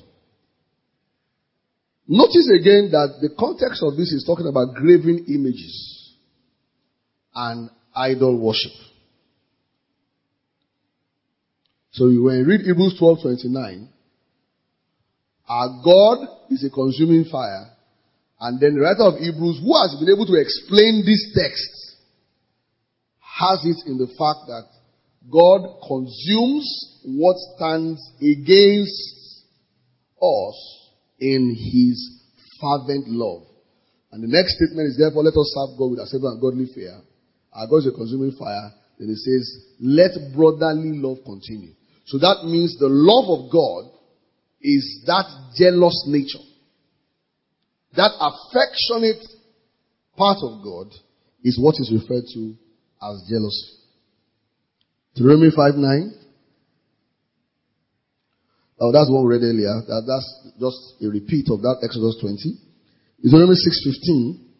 Notice again that the context of this is talking about graven images and idol worship. So when you read Hebrews twelve twenty-nine, our God is a consuming fire, and then the writer of Hebrews, who has been able to explain this text, has it in the fact that God consumes what stands against us in his fervent love. And the next statement is, therefore, let us serve God with acceptable and godly fear. Our God is a consuming fire. Then it says, let brotherly love continue. So that means the love of God is that jealous nature. That affectionate part of God is what is referred to as jealousy. Deuteronomy five nine. Oh, that's what we read earlier. That, that's just a repeat of that Exodus twenty. Deuteronomy six fifteen.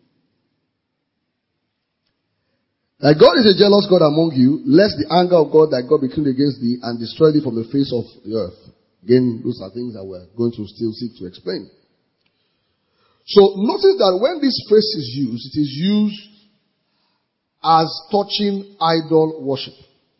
That God is a jealous God among you, lest the anger of God that God be kindled against thee and destroy thee from the face of the earth. Again, those are things that we're going to still seek to explain. So notice that when this phrase is used, it is used as touching idol worship.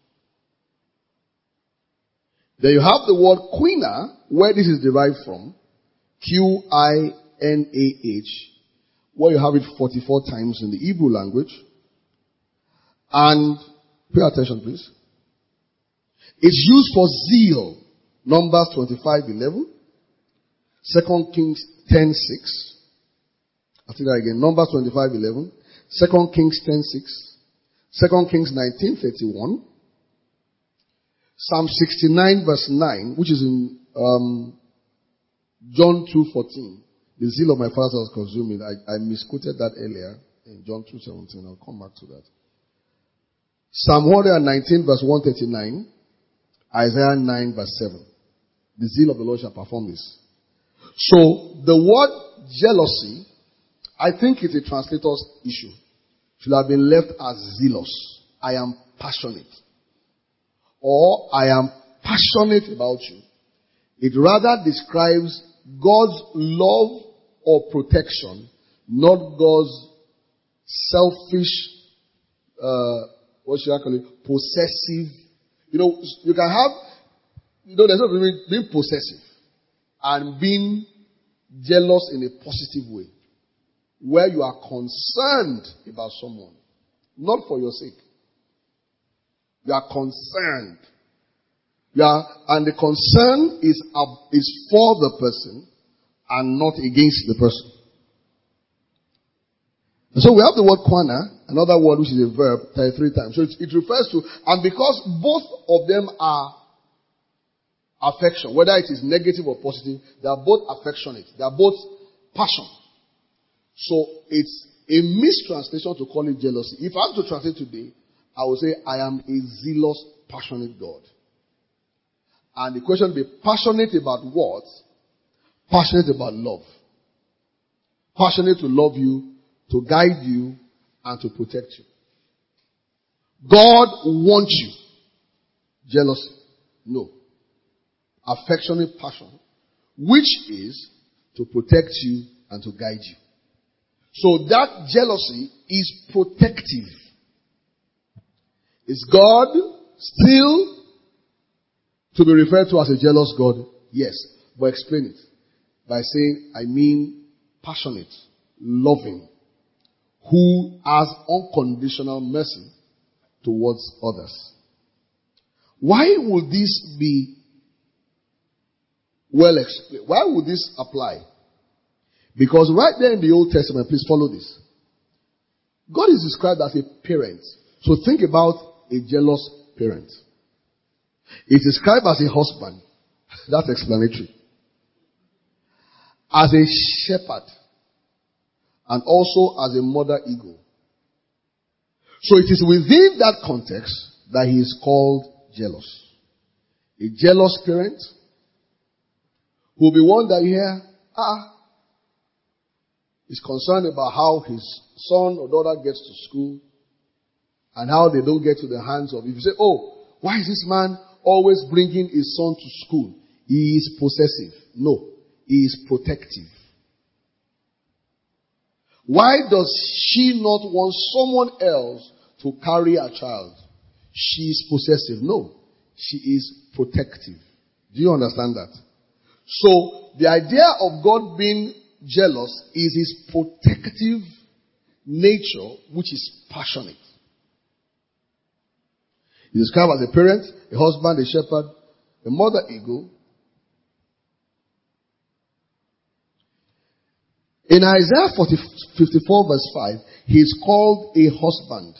Then you have the word quina, where this is derived from, Q I N A H, where you have it forty-four times in the Hebrew language. And, pay attention please, it's used for zeal, Numbers twenty-five eleven, Second Kings ten six. I'll say that again, Numbers twenty-five eleven, Second Kings ten six, Second Kings nineteen thirty-one, Psalm sixty-nine verse nine, which is in um, John two fourteen. The zeal of my father has consumed me. I, I misquoted that earlier in John two seventeen. I'll come back to that. Psalm one nineteen verse one thirty-nine, Isaiah nine verse seven. The zeal of the Lord shall perform this. So the word jealousy, I think it's a translator's issue. Should have been left as zealous. I am passionate. Or I am passionate about you. It rather describes God's love or protection, not God's selfish, uh, what should I call it, possessive. You know, you can have, you know, there's no between being possessive and being jealous in a positive way, where you are concerned about someone, not for your sake. You are concerned. You are, and the concern is, uh, is for the person and not against the person. And so we have the word quana, another word which is a verb, thirty-three times. So it, it refers to, and because both of them are affection, whether it is negative or positive, they are both affectionate. They are both passion. So it's a mistranslation to call it jealousy. If I have to translate today, I would say I am a zealous, passionate God. And the question will be, passionate about what? Passionate about love. Passionate to love you, to guide you, and to protect you. God wants you. Jealousy? No. Affectionate passion, which is to protect you and to guide you. So that jealousy is protective. Is God still to be referred to as a jealous God? Yes. But explain it by saying, I mean passionate, loving, who has unconditional mercy towards others. Why would this be well explained? Why would this apply? Because right there in the Old Testament, please follow this. God is described as a parent. So think about a jealous parent. It's described as a husband. That's explanatory. As a shepherd. and also as a mother eagle. So it is within that context that he is called jealous. A jealous parent will be one that here, ah, is concerned about how his son or daughter gets to school and how they don't get to the hands of. If you say, oh, why is this man always bringing his son to school? He is possessive. No, he is protective. Why does she not want someone else to carry her child? She is possessive. No, she is protective. Do you understand that? So, the idea of God being jealous is his protective nature, which is passionate. He is described as a parent, a husband, a shepherd, a mother eagle. In Isaiah forty, fifty-four verse five, he is called a husband.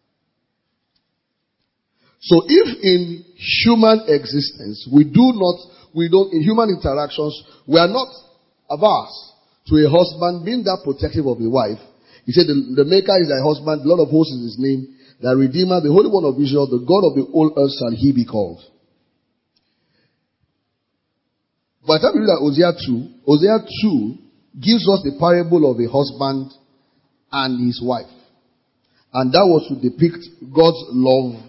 So if in human existence, we do not, we don't, in human interactions, we are not averse to a husband being that protective of the wife. He said, the, the maker is thy husband, the Lord of hosts is his name, the Redeemer, the Holy One of Israel, the God of the whole earth shall he be called. By the time we read that Hosea two, Hosea two gives us the parable of a husband and his wife. And that was to depict God's love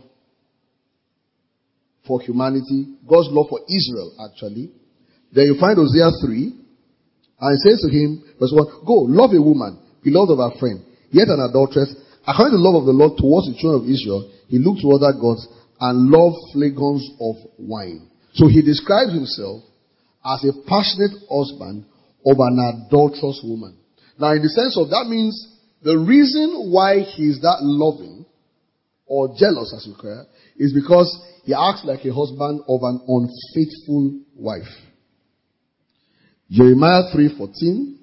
for humanity, God's love for Israel, actually. Then you find Hosea three, and it says to him, verse one, go, love a woman, beloved of her friend, yet an adulteress. According to the love of the Lord towards the children of Israel, he looked to other gods and loved flagons of wine. So he describes himself as a passionate husband of an adulterous woman. Now, in the sense of that means the reason why he's that loving or jealous, as you call it, is because he acts like a husband of an unfaithful wife. Jeremiah three fourteen.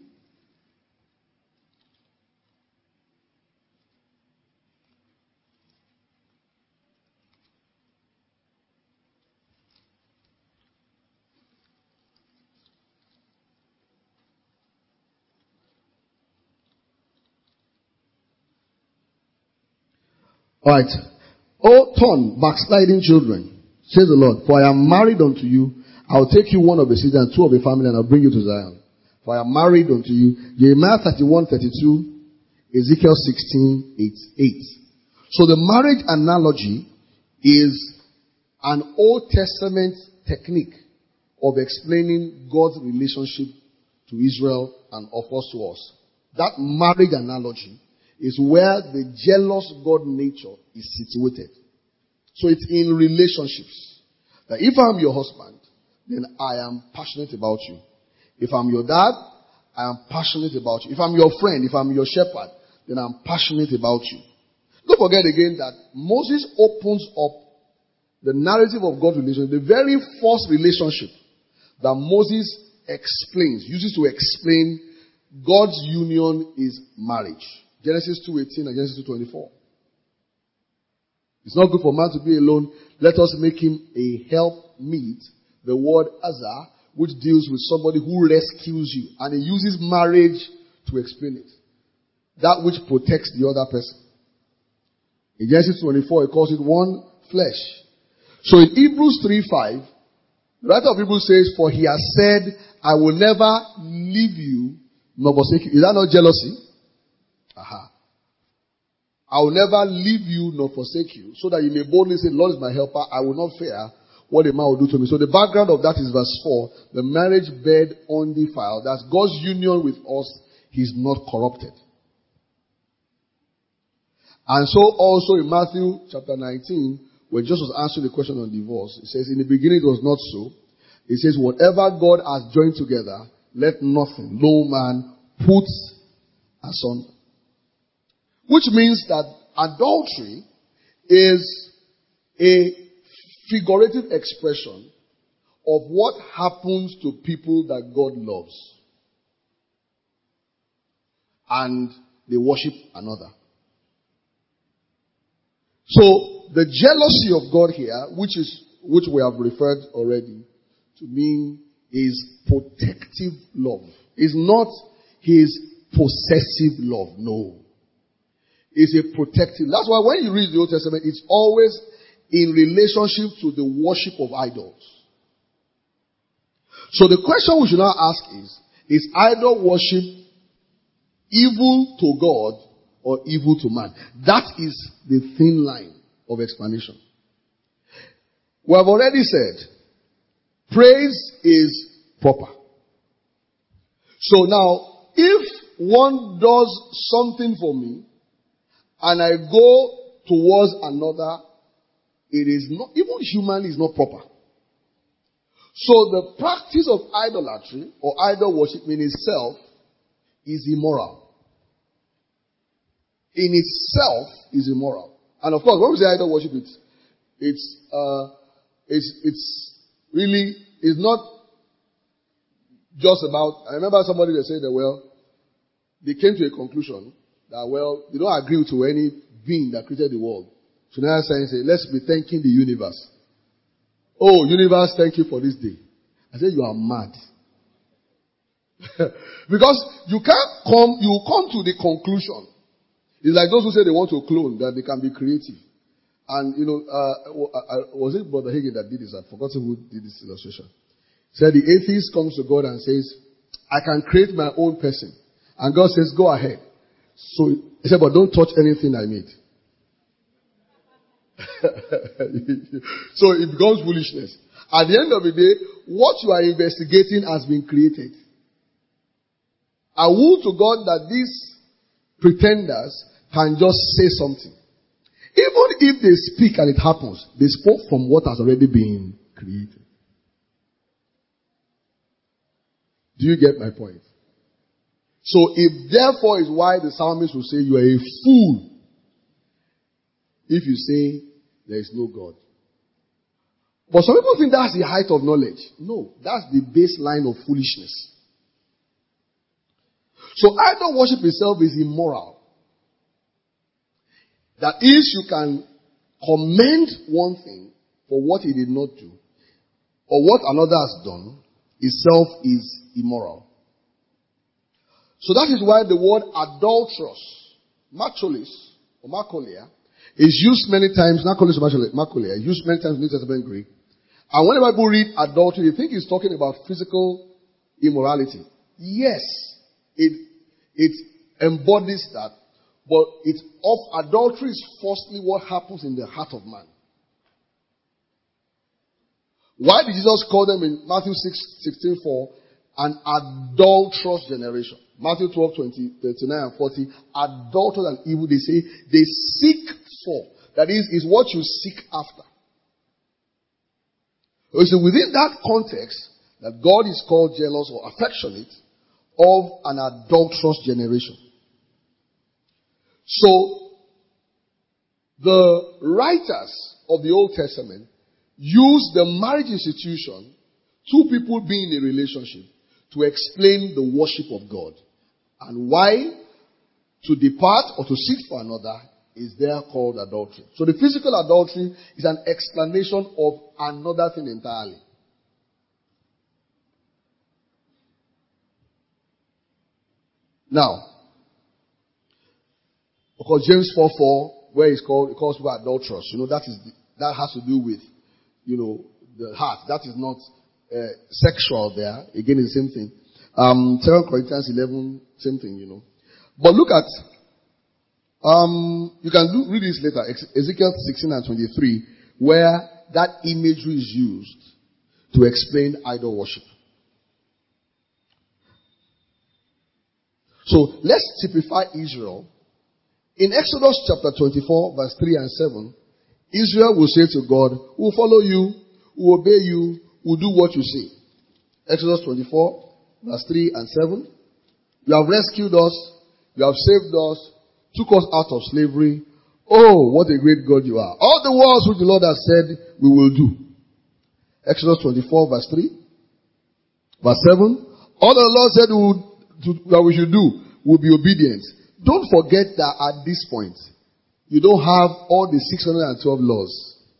Alright. O turn, backsliding children, says the Lord, for I am married unto you. I will take you one of the seed and two of the family, and I'll bring you to Zion. For I am married unto you. Jeremiah thirty-one thirty-two, Ezekiel sixteen eight. So the marriage analogy is an Old Testament technique of explaining God's relationship to Israel and of us to us. That marriage analogy is where the jealous God nature is situated. So it's in relationships. That if I'm your husband, then I am passionate about you. If I'm your dad, I am passionate about you. If I'm your friend, if I'm your shepherd, then I'm passionate about you. Don't forget again that Moses opens up the narrative of God's relationship. The very first relationship that Moses explains, uses to explain God's union is marriage. Genesis two eighteen and Genesis two twenty-four. It's not good for man to be alone. Let us make him a helpmeet. The word Azar, which deals with somebody who rescues you. And he uses marriage to explain it. That which protects the other person. In Genesis twenty-four, he calls it one flesh. So in Hebrews three five, the writer of Hebrews says, for he has said, I will never leave you nor forsake you. Is that not jealousy? Aha. I will never leave you nor forsake you, so that you may boldly say, Lord is my helper, I will not fear what a man will do to me. So the background of that is verse four, the marriage bed undefiled. That's God's union with us, he's not corrupted. And so also in Matthew chapter nineteen, when Jesus was answering the question on divorce, it says, in the beginning it was not so. It says, whatever God has joined together, let nothing, no man, put asunder. Which means that adultery is a figurative expression of what happens to people that God loves. And they worship another. So, the jealousy of God here, which is, which we have referred already to mean is protective love. Is not his possessive love. No. It's a protective. That's why when you read the Old Testament, it's always in relationship to the worship of idols. So the question we should now ask is, is idol worship evil to God or evil to man? That is the thin line of explanation. We have already said, praise is proper. So now, if one does something for me, and I go towards another, it is not, even humanly, is not proper. So the practice of idolatry or idol worship in itself is immoral. In itself is immoral. And of course, when we say idol worship, it's, it's, uh, it's, it's really, it's not just about, I remember somebody that said that, well, they came to a conclusion that, well, they don't agree to any being that created the world. So now science say, let's be thanking the universe. Oh, universe, thank you for this day. I said, you are mad. Because you can't come, you come to the conclusion. It's like those who say they want to clone, that they can be creative. And, you know, uh, was it Brother Hagin that did this? I forgot who did this illustration. He said the atheist comes to God and says, I can create my own person. And God says, go ahead. So he said, but don't touch anything I made. So it becomes foolishness. At the end of the day, what you are investigating has been created. I would to God that these pretenders can just say something. Even if they speak and it happens, they spoke from what has already been created. Do you get my point? So if therefore is why the psalmist will say you are a fool if you say there is no God. But some people think that's the height of knowledge. No, that's the baseline of foolishness. So idol worship itself is immoral. That is, you can commend one thing for what he did not do, or what another has done, itself is immoral. So that is why the word adulterous, macholis, or macholia, is used many times, macholis or macholia, is used many times in New Testament Greek. And whenever people read adultery, they think it's talking about physical immorality. Yes, it, it embodies that, but it's of adultery is firstly what happens in the heart of man. Why did Jesus call them in Matthew six, sixteen four an adulterous generation? Matthew twelve, twenty, thirty-nine and forty, adulterous and evil, they say, they seek for. That is, is what you seek after. It's within that context that God is called jealous or affectionate of an adulterous generation. So, the writers of the Old Testament use the marriage institution, two people being in a relationship, to explain the worship of God. And why to depart or to seek for another is there called adultery. So the physical adultery is an explanation of another thing entirely. Now, because James four four, where it's called, it calls people adulterous, you know, that is, the, that has to do with, you know, the heart. That is not uh, sexual there. Again, it's the same thing. Um, Second Corinthians eleven, same thing, you know. But look at, um, you can do, read this later, Ezekiel sixteen and twenty-three, where that imagery is used to explain idol worship. So let's typify Israel. In Exodus chapter twenty-four, verse three and seven, Israel will say to God, we'll follow you, we'll obey you, we'll do what you say. Exodus twenty-four, verse three and seven. You have rescued us, you have saved us, took us out of slavery. Oh, what a great God you are. All the words which the Lord has said, we will do. Exodus twenty-four, verse three. Verse seven. All the Lord said we would, to, that we should do, will be obedient. Don't forget that at this point, you don't have all the six hundred twelve laws.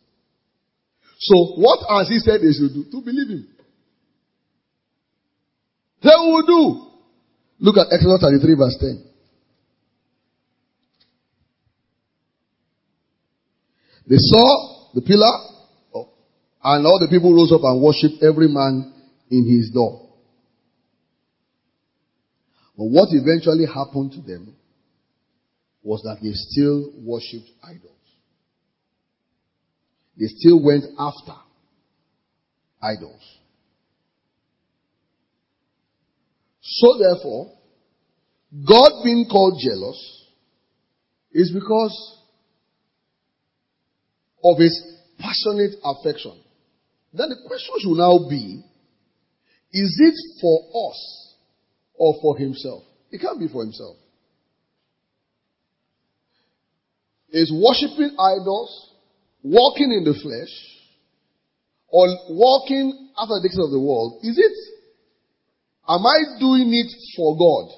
So, what has he said they should do? To believe him. They will do. Look at Exodus thirty-three verse ten. They saw the pillar, and all the people rose up and worshipped, every man in his door. But what eventually happened to them was that they still worshipped idols. They still went after idols. So therefore, God being called jealous is because of his passionate affection. Then the question should now be, is it for us or for himself? It can't be for himself. Is worshipping idols, walking in the flesh, or walking after the dictates of the world, is it, am I doing it for God?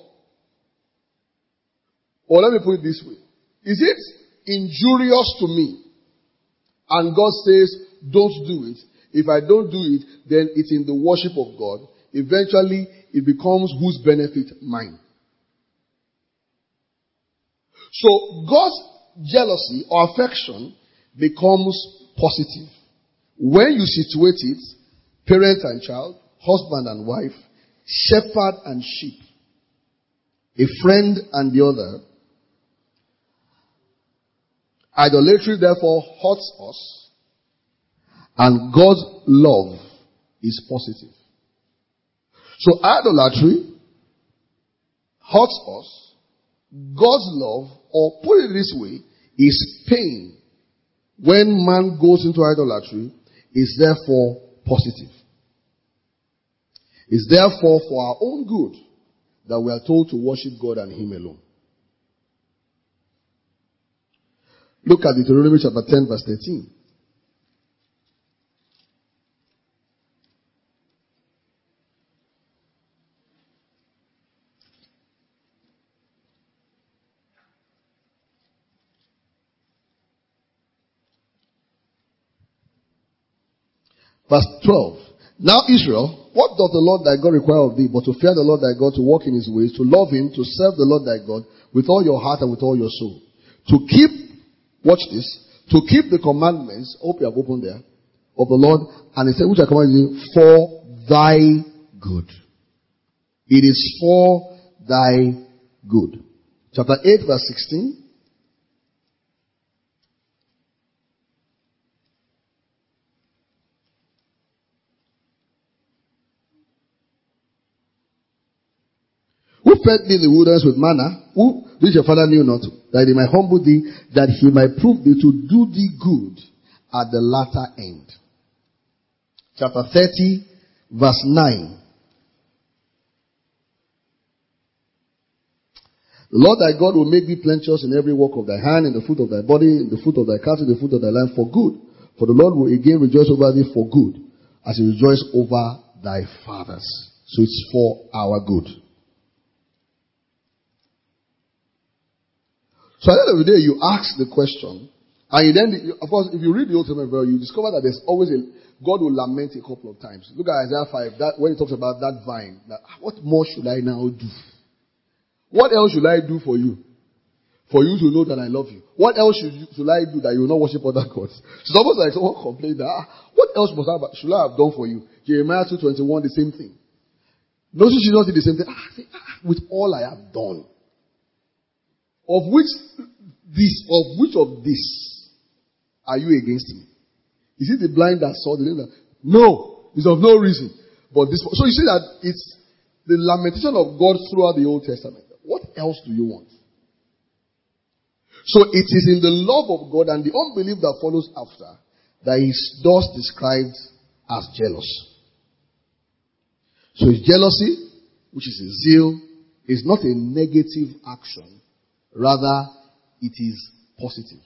Or let me put it this way. Is it injurious to me? And God says, don't do it. If I don't do it, then it's in the worship of God. Eventually, it becomes whose benefit? Mine. So, God's jealousy or affection becomes positive. When you situate it, parent and child, husband and wife, shepherd and sheep, a friend and the other, idolatry therefore hurts us, and God's love is positive. So idolatry hurts us. God's love, or put it this way, is pain. When man goes into idolatry, is therefore positive. It's therefore for our own good that we are told to worship God and him alone. Look at Deuteronomy chapter ten verse thirteen. Verse twelve. Now Israel, what doth the Lord thy God require of thee, but to fear the Lord thy God, to walk in his ways, to love him, to serve the Lord thy God with all your heart and with all your soul, to keep, watch this, to keep the commandments, I hope you have opened there, of the Lord, and he said, which I command you, for thy good. It is for thy good. Chapter eight verse sixteen. Who fed thee in the wilderness with manna, who, which your father knew not, that he might humble thee, that he might prove thee to do thee good at the latter end. Chapter thirty, verse nine. The Lord thy God will make thee plenteous in every work of thy hand, in the fruit of thy body, in the fruit of thy cattle, in the fruit of thy land, for good. For the Lord will again rejoice over thee for good, as he rejoiced over thy fathers. So it's for our good. So at the end of the day, you ask the question, and you then, of course, if you read the Old Testament very, you discover that there's always a, God will lament a couple of times. Look at Isaiah five, that, when he talks about that vine, that, what more should I now do? What else should I do for you? For you to know that I love you. What else should, you, should I do that you will not worship other gods? It's almost like someone complained that, ah, what else must I, should I have done for you? Jeremiah two twenty-one, the same thing. Notice she does the same thing. Ah, say, ah, with all I have done. Of which this, of which of this are you against me? Is it the blind that saw the lame? No, it's of no reason. But this, so you see that it's the lamentation of God throughout the Old Testament. What else do you want? So it is in the love of God and the unbelief that follows after that he thus described as jealous. So his jealousy, which is a zeal, is not a negative action. Rather, it is positive.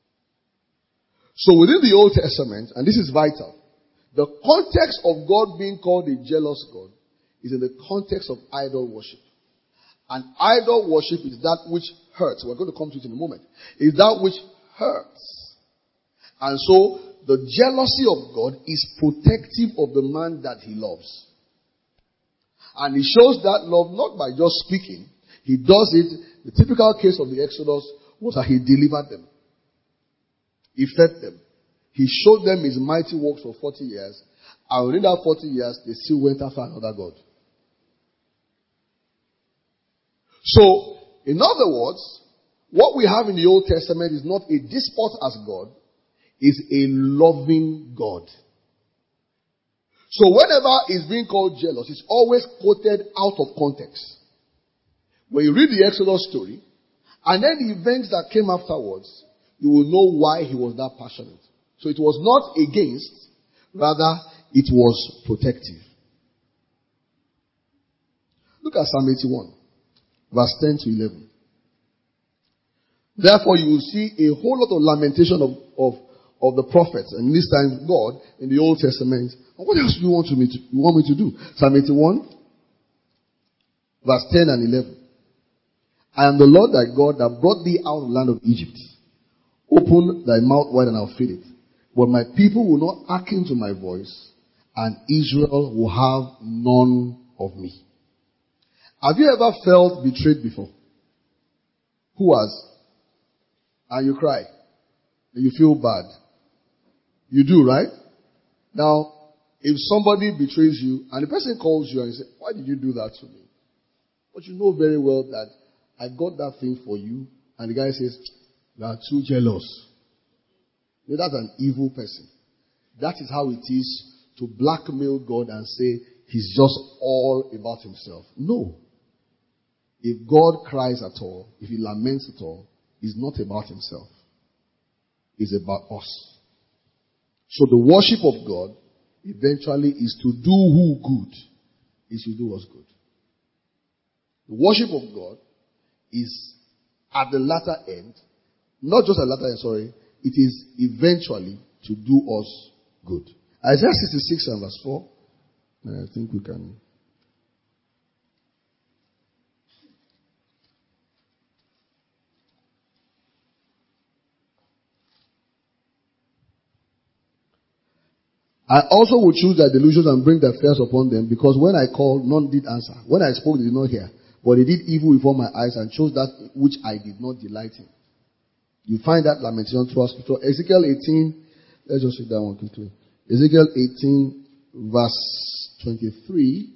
So within the Old Testament, and this is vital, the context of God being called a jealous God is in the context of idol worship. And idol worship is that which hurts. We're going to come to it in a moment. Is that which hurts. And so, the jealousy of God is protective of the man that he loves. And he shows that love not by just speaking. He does it. The typical case of the Exodus was that he delivered them. He fed them. He showed them his mighty works for forty years. And within that forty years, they still went after another God. So, in other words, what we have in the Old Testament is not a despot as God, is a loving God. So whenever it's being called jealous, it's always quoted out of context. When you read the Exodus story, and then the events that came afterwards, you will know why he was that passionate. So it was not against, rather it was protective. Look at Psalm eighty-one, verse ten to eleven. Therefore you will see a whole lot of lamentation of, of, of the prophets, and this time God, in the Old Testament. And what else do you want, to me to, you want me to do? Psalm eighty-one, verse ten and eleven. I am the Lord thy God that brought thee out of the land of Egypt. Open thy mouth wide and I'll fill it. But my people will not hearken to my voice, and Israel will have none of me. Have you ever felt betrayed before? Who has? And you cry. And you feel bad. You do, right? Now, if somebody betrays you, and the person calls you and says, why did you do that to me? But you know very well that I got that thing for you, and the guy says, you are too jealous. You know, that's an evil person. That is how it is to blackmail God and say he's just all about himself. No. If God cries at all, if he laments at all, it's not about himself. It's about us. So the worship of God eventually is to do who good, is to do us good. The worship of God is at the latter end, not just at the latter end, sorry, it is eventually to do us good. Isaiah sixty-six and verse four. I think we can. I also will choose their delusions and bring their fears upon them, because when I called, none did answer. When I spoke, they did not hear. But they did evil before my eyes and chose that which I did not delight in. You find that lamentation throughout scripture. Ezekiel eighteen, let's just read that one quickly. Ezekiel eighteen, verse twenty-three.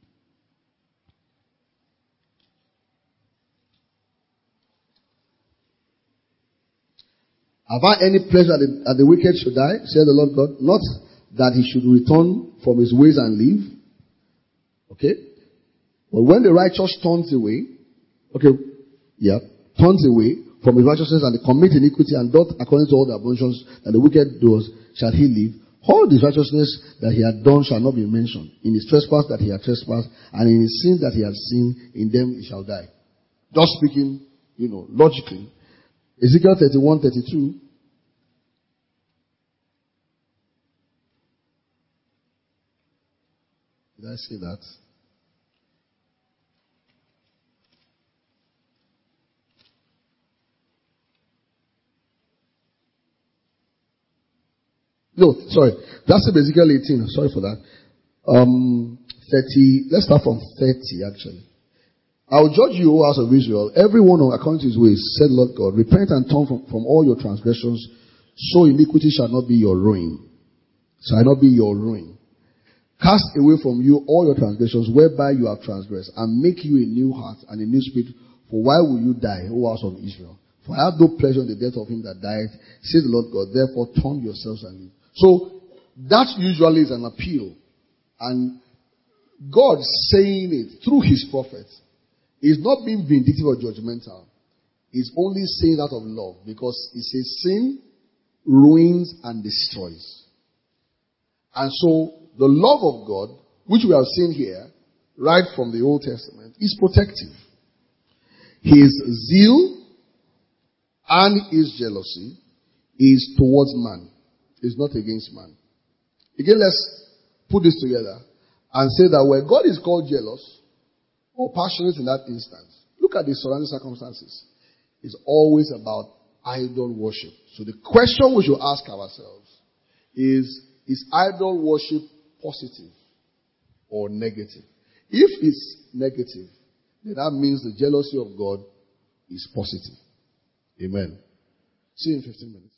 Have I any pleasure that the, that the wicked should die, says the Lord God? Not that he should return from his ways and live. Okay? But when the righteous turns away, okay, yeah, turns away from his righteousness and commit iniquity and doth according to all the abominations that the wicked does, shall he live. All his righteousness that he had done shall not be mentioned. In his trespass that he had trespassed, and in his sin that he had sinned, in them he shall die. Just speaking, you know, logically. Ezekiel thirty-one, thirty-two. Did I say that? No, sorry. That's Ezekiel eighteen. Sorry for that. Um, thirty. Let's start from thirty, actually. I will judge you, O house of Israel, every one according to his ways, said Lord God. Repent and turn from, from all your transgressions, so iniquity shall not be your ruin. Shall not be your ruin. Cast away from you all your transgressions, whereby you have transgressed, and make you a new heart and a new spirit. For why will you die, O house of Israel? For I have no pleasure in the death of him that died, says the Lord God. Therefore turn yourselves and live. So, that usually is an appeal. And God saying it through his prophets is not being vindictive or judgmental. He's only saying that of love, because he says sin ruins and destroys. And so, the love of God, which we have seen here, right from the Old Testament, is protective. His zeal and his jealousy is towards man. It's not against man. Again, let's put this together and say that where God is called jealous or passionate in that instance, look at the surrounding circumstances. It's always about idol worship. So the question we should ask ourselves is, is idol worship positive or negative? If it's negative, then that means the jealousy of God is positive. Amen. See you in fifteen minutes.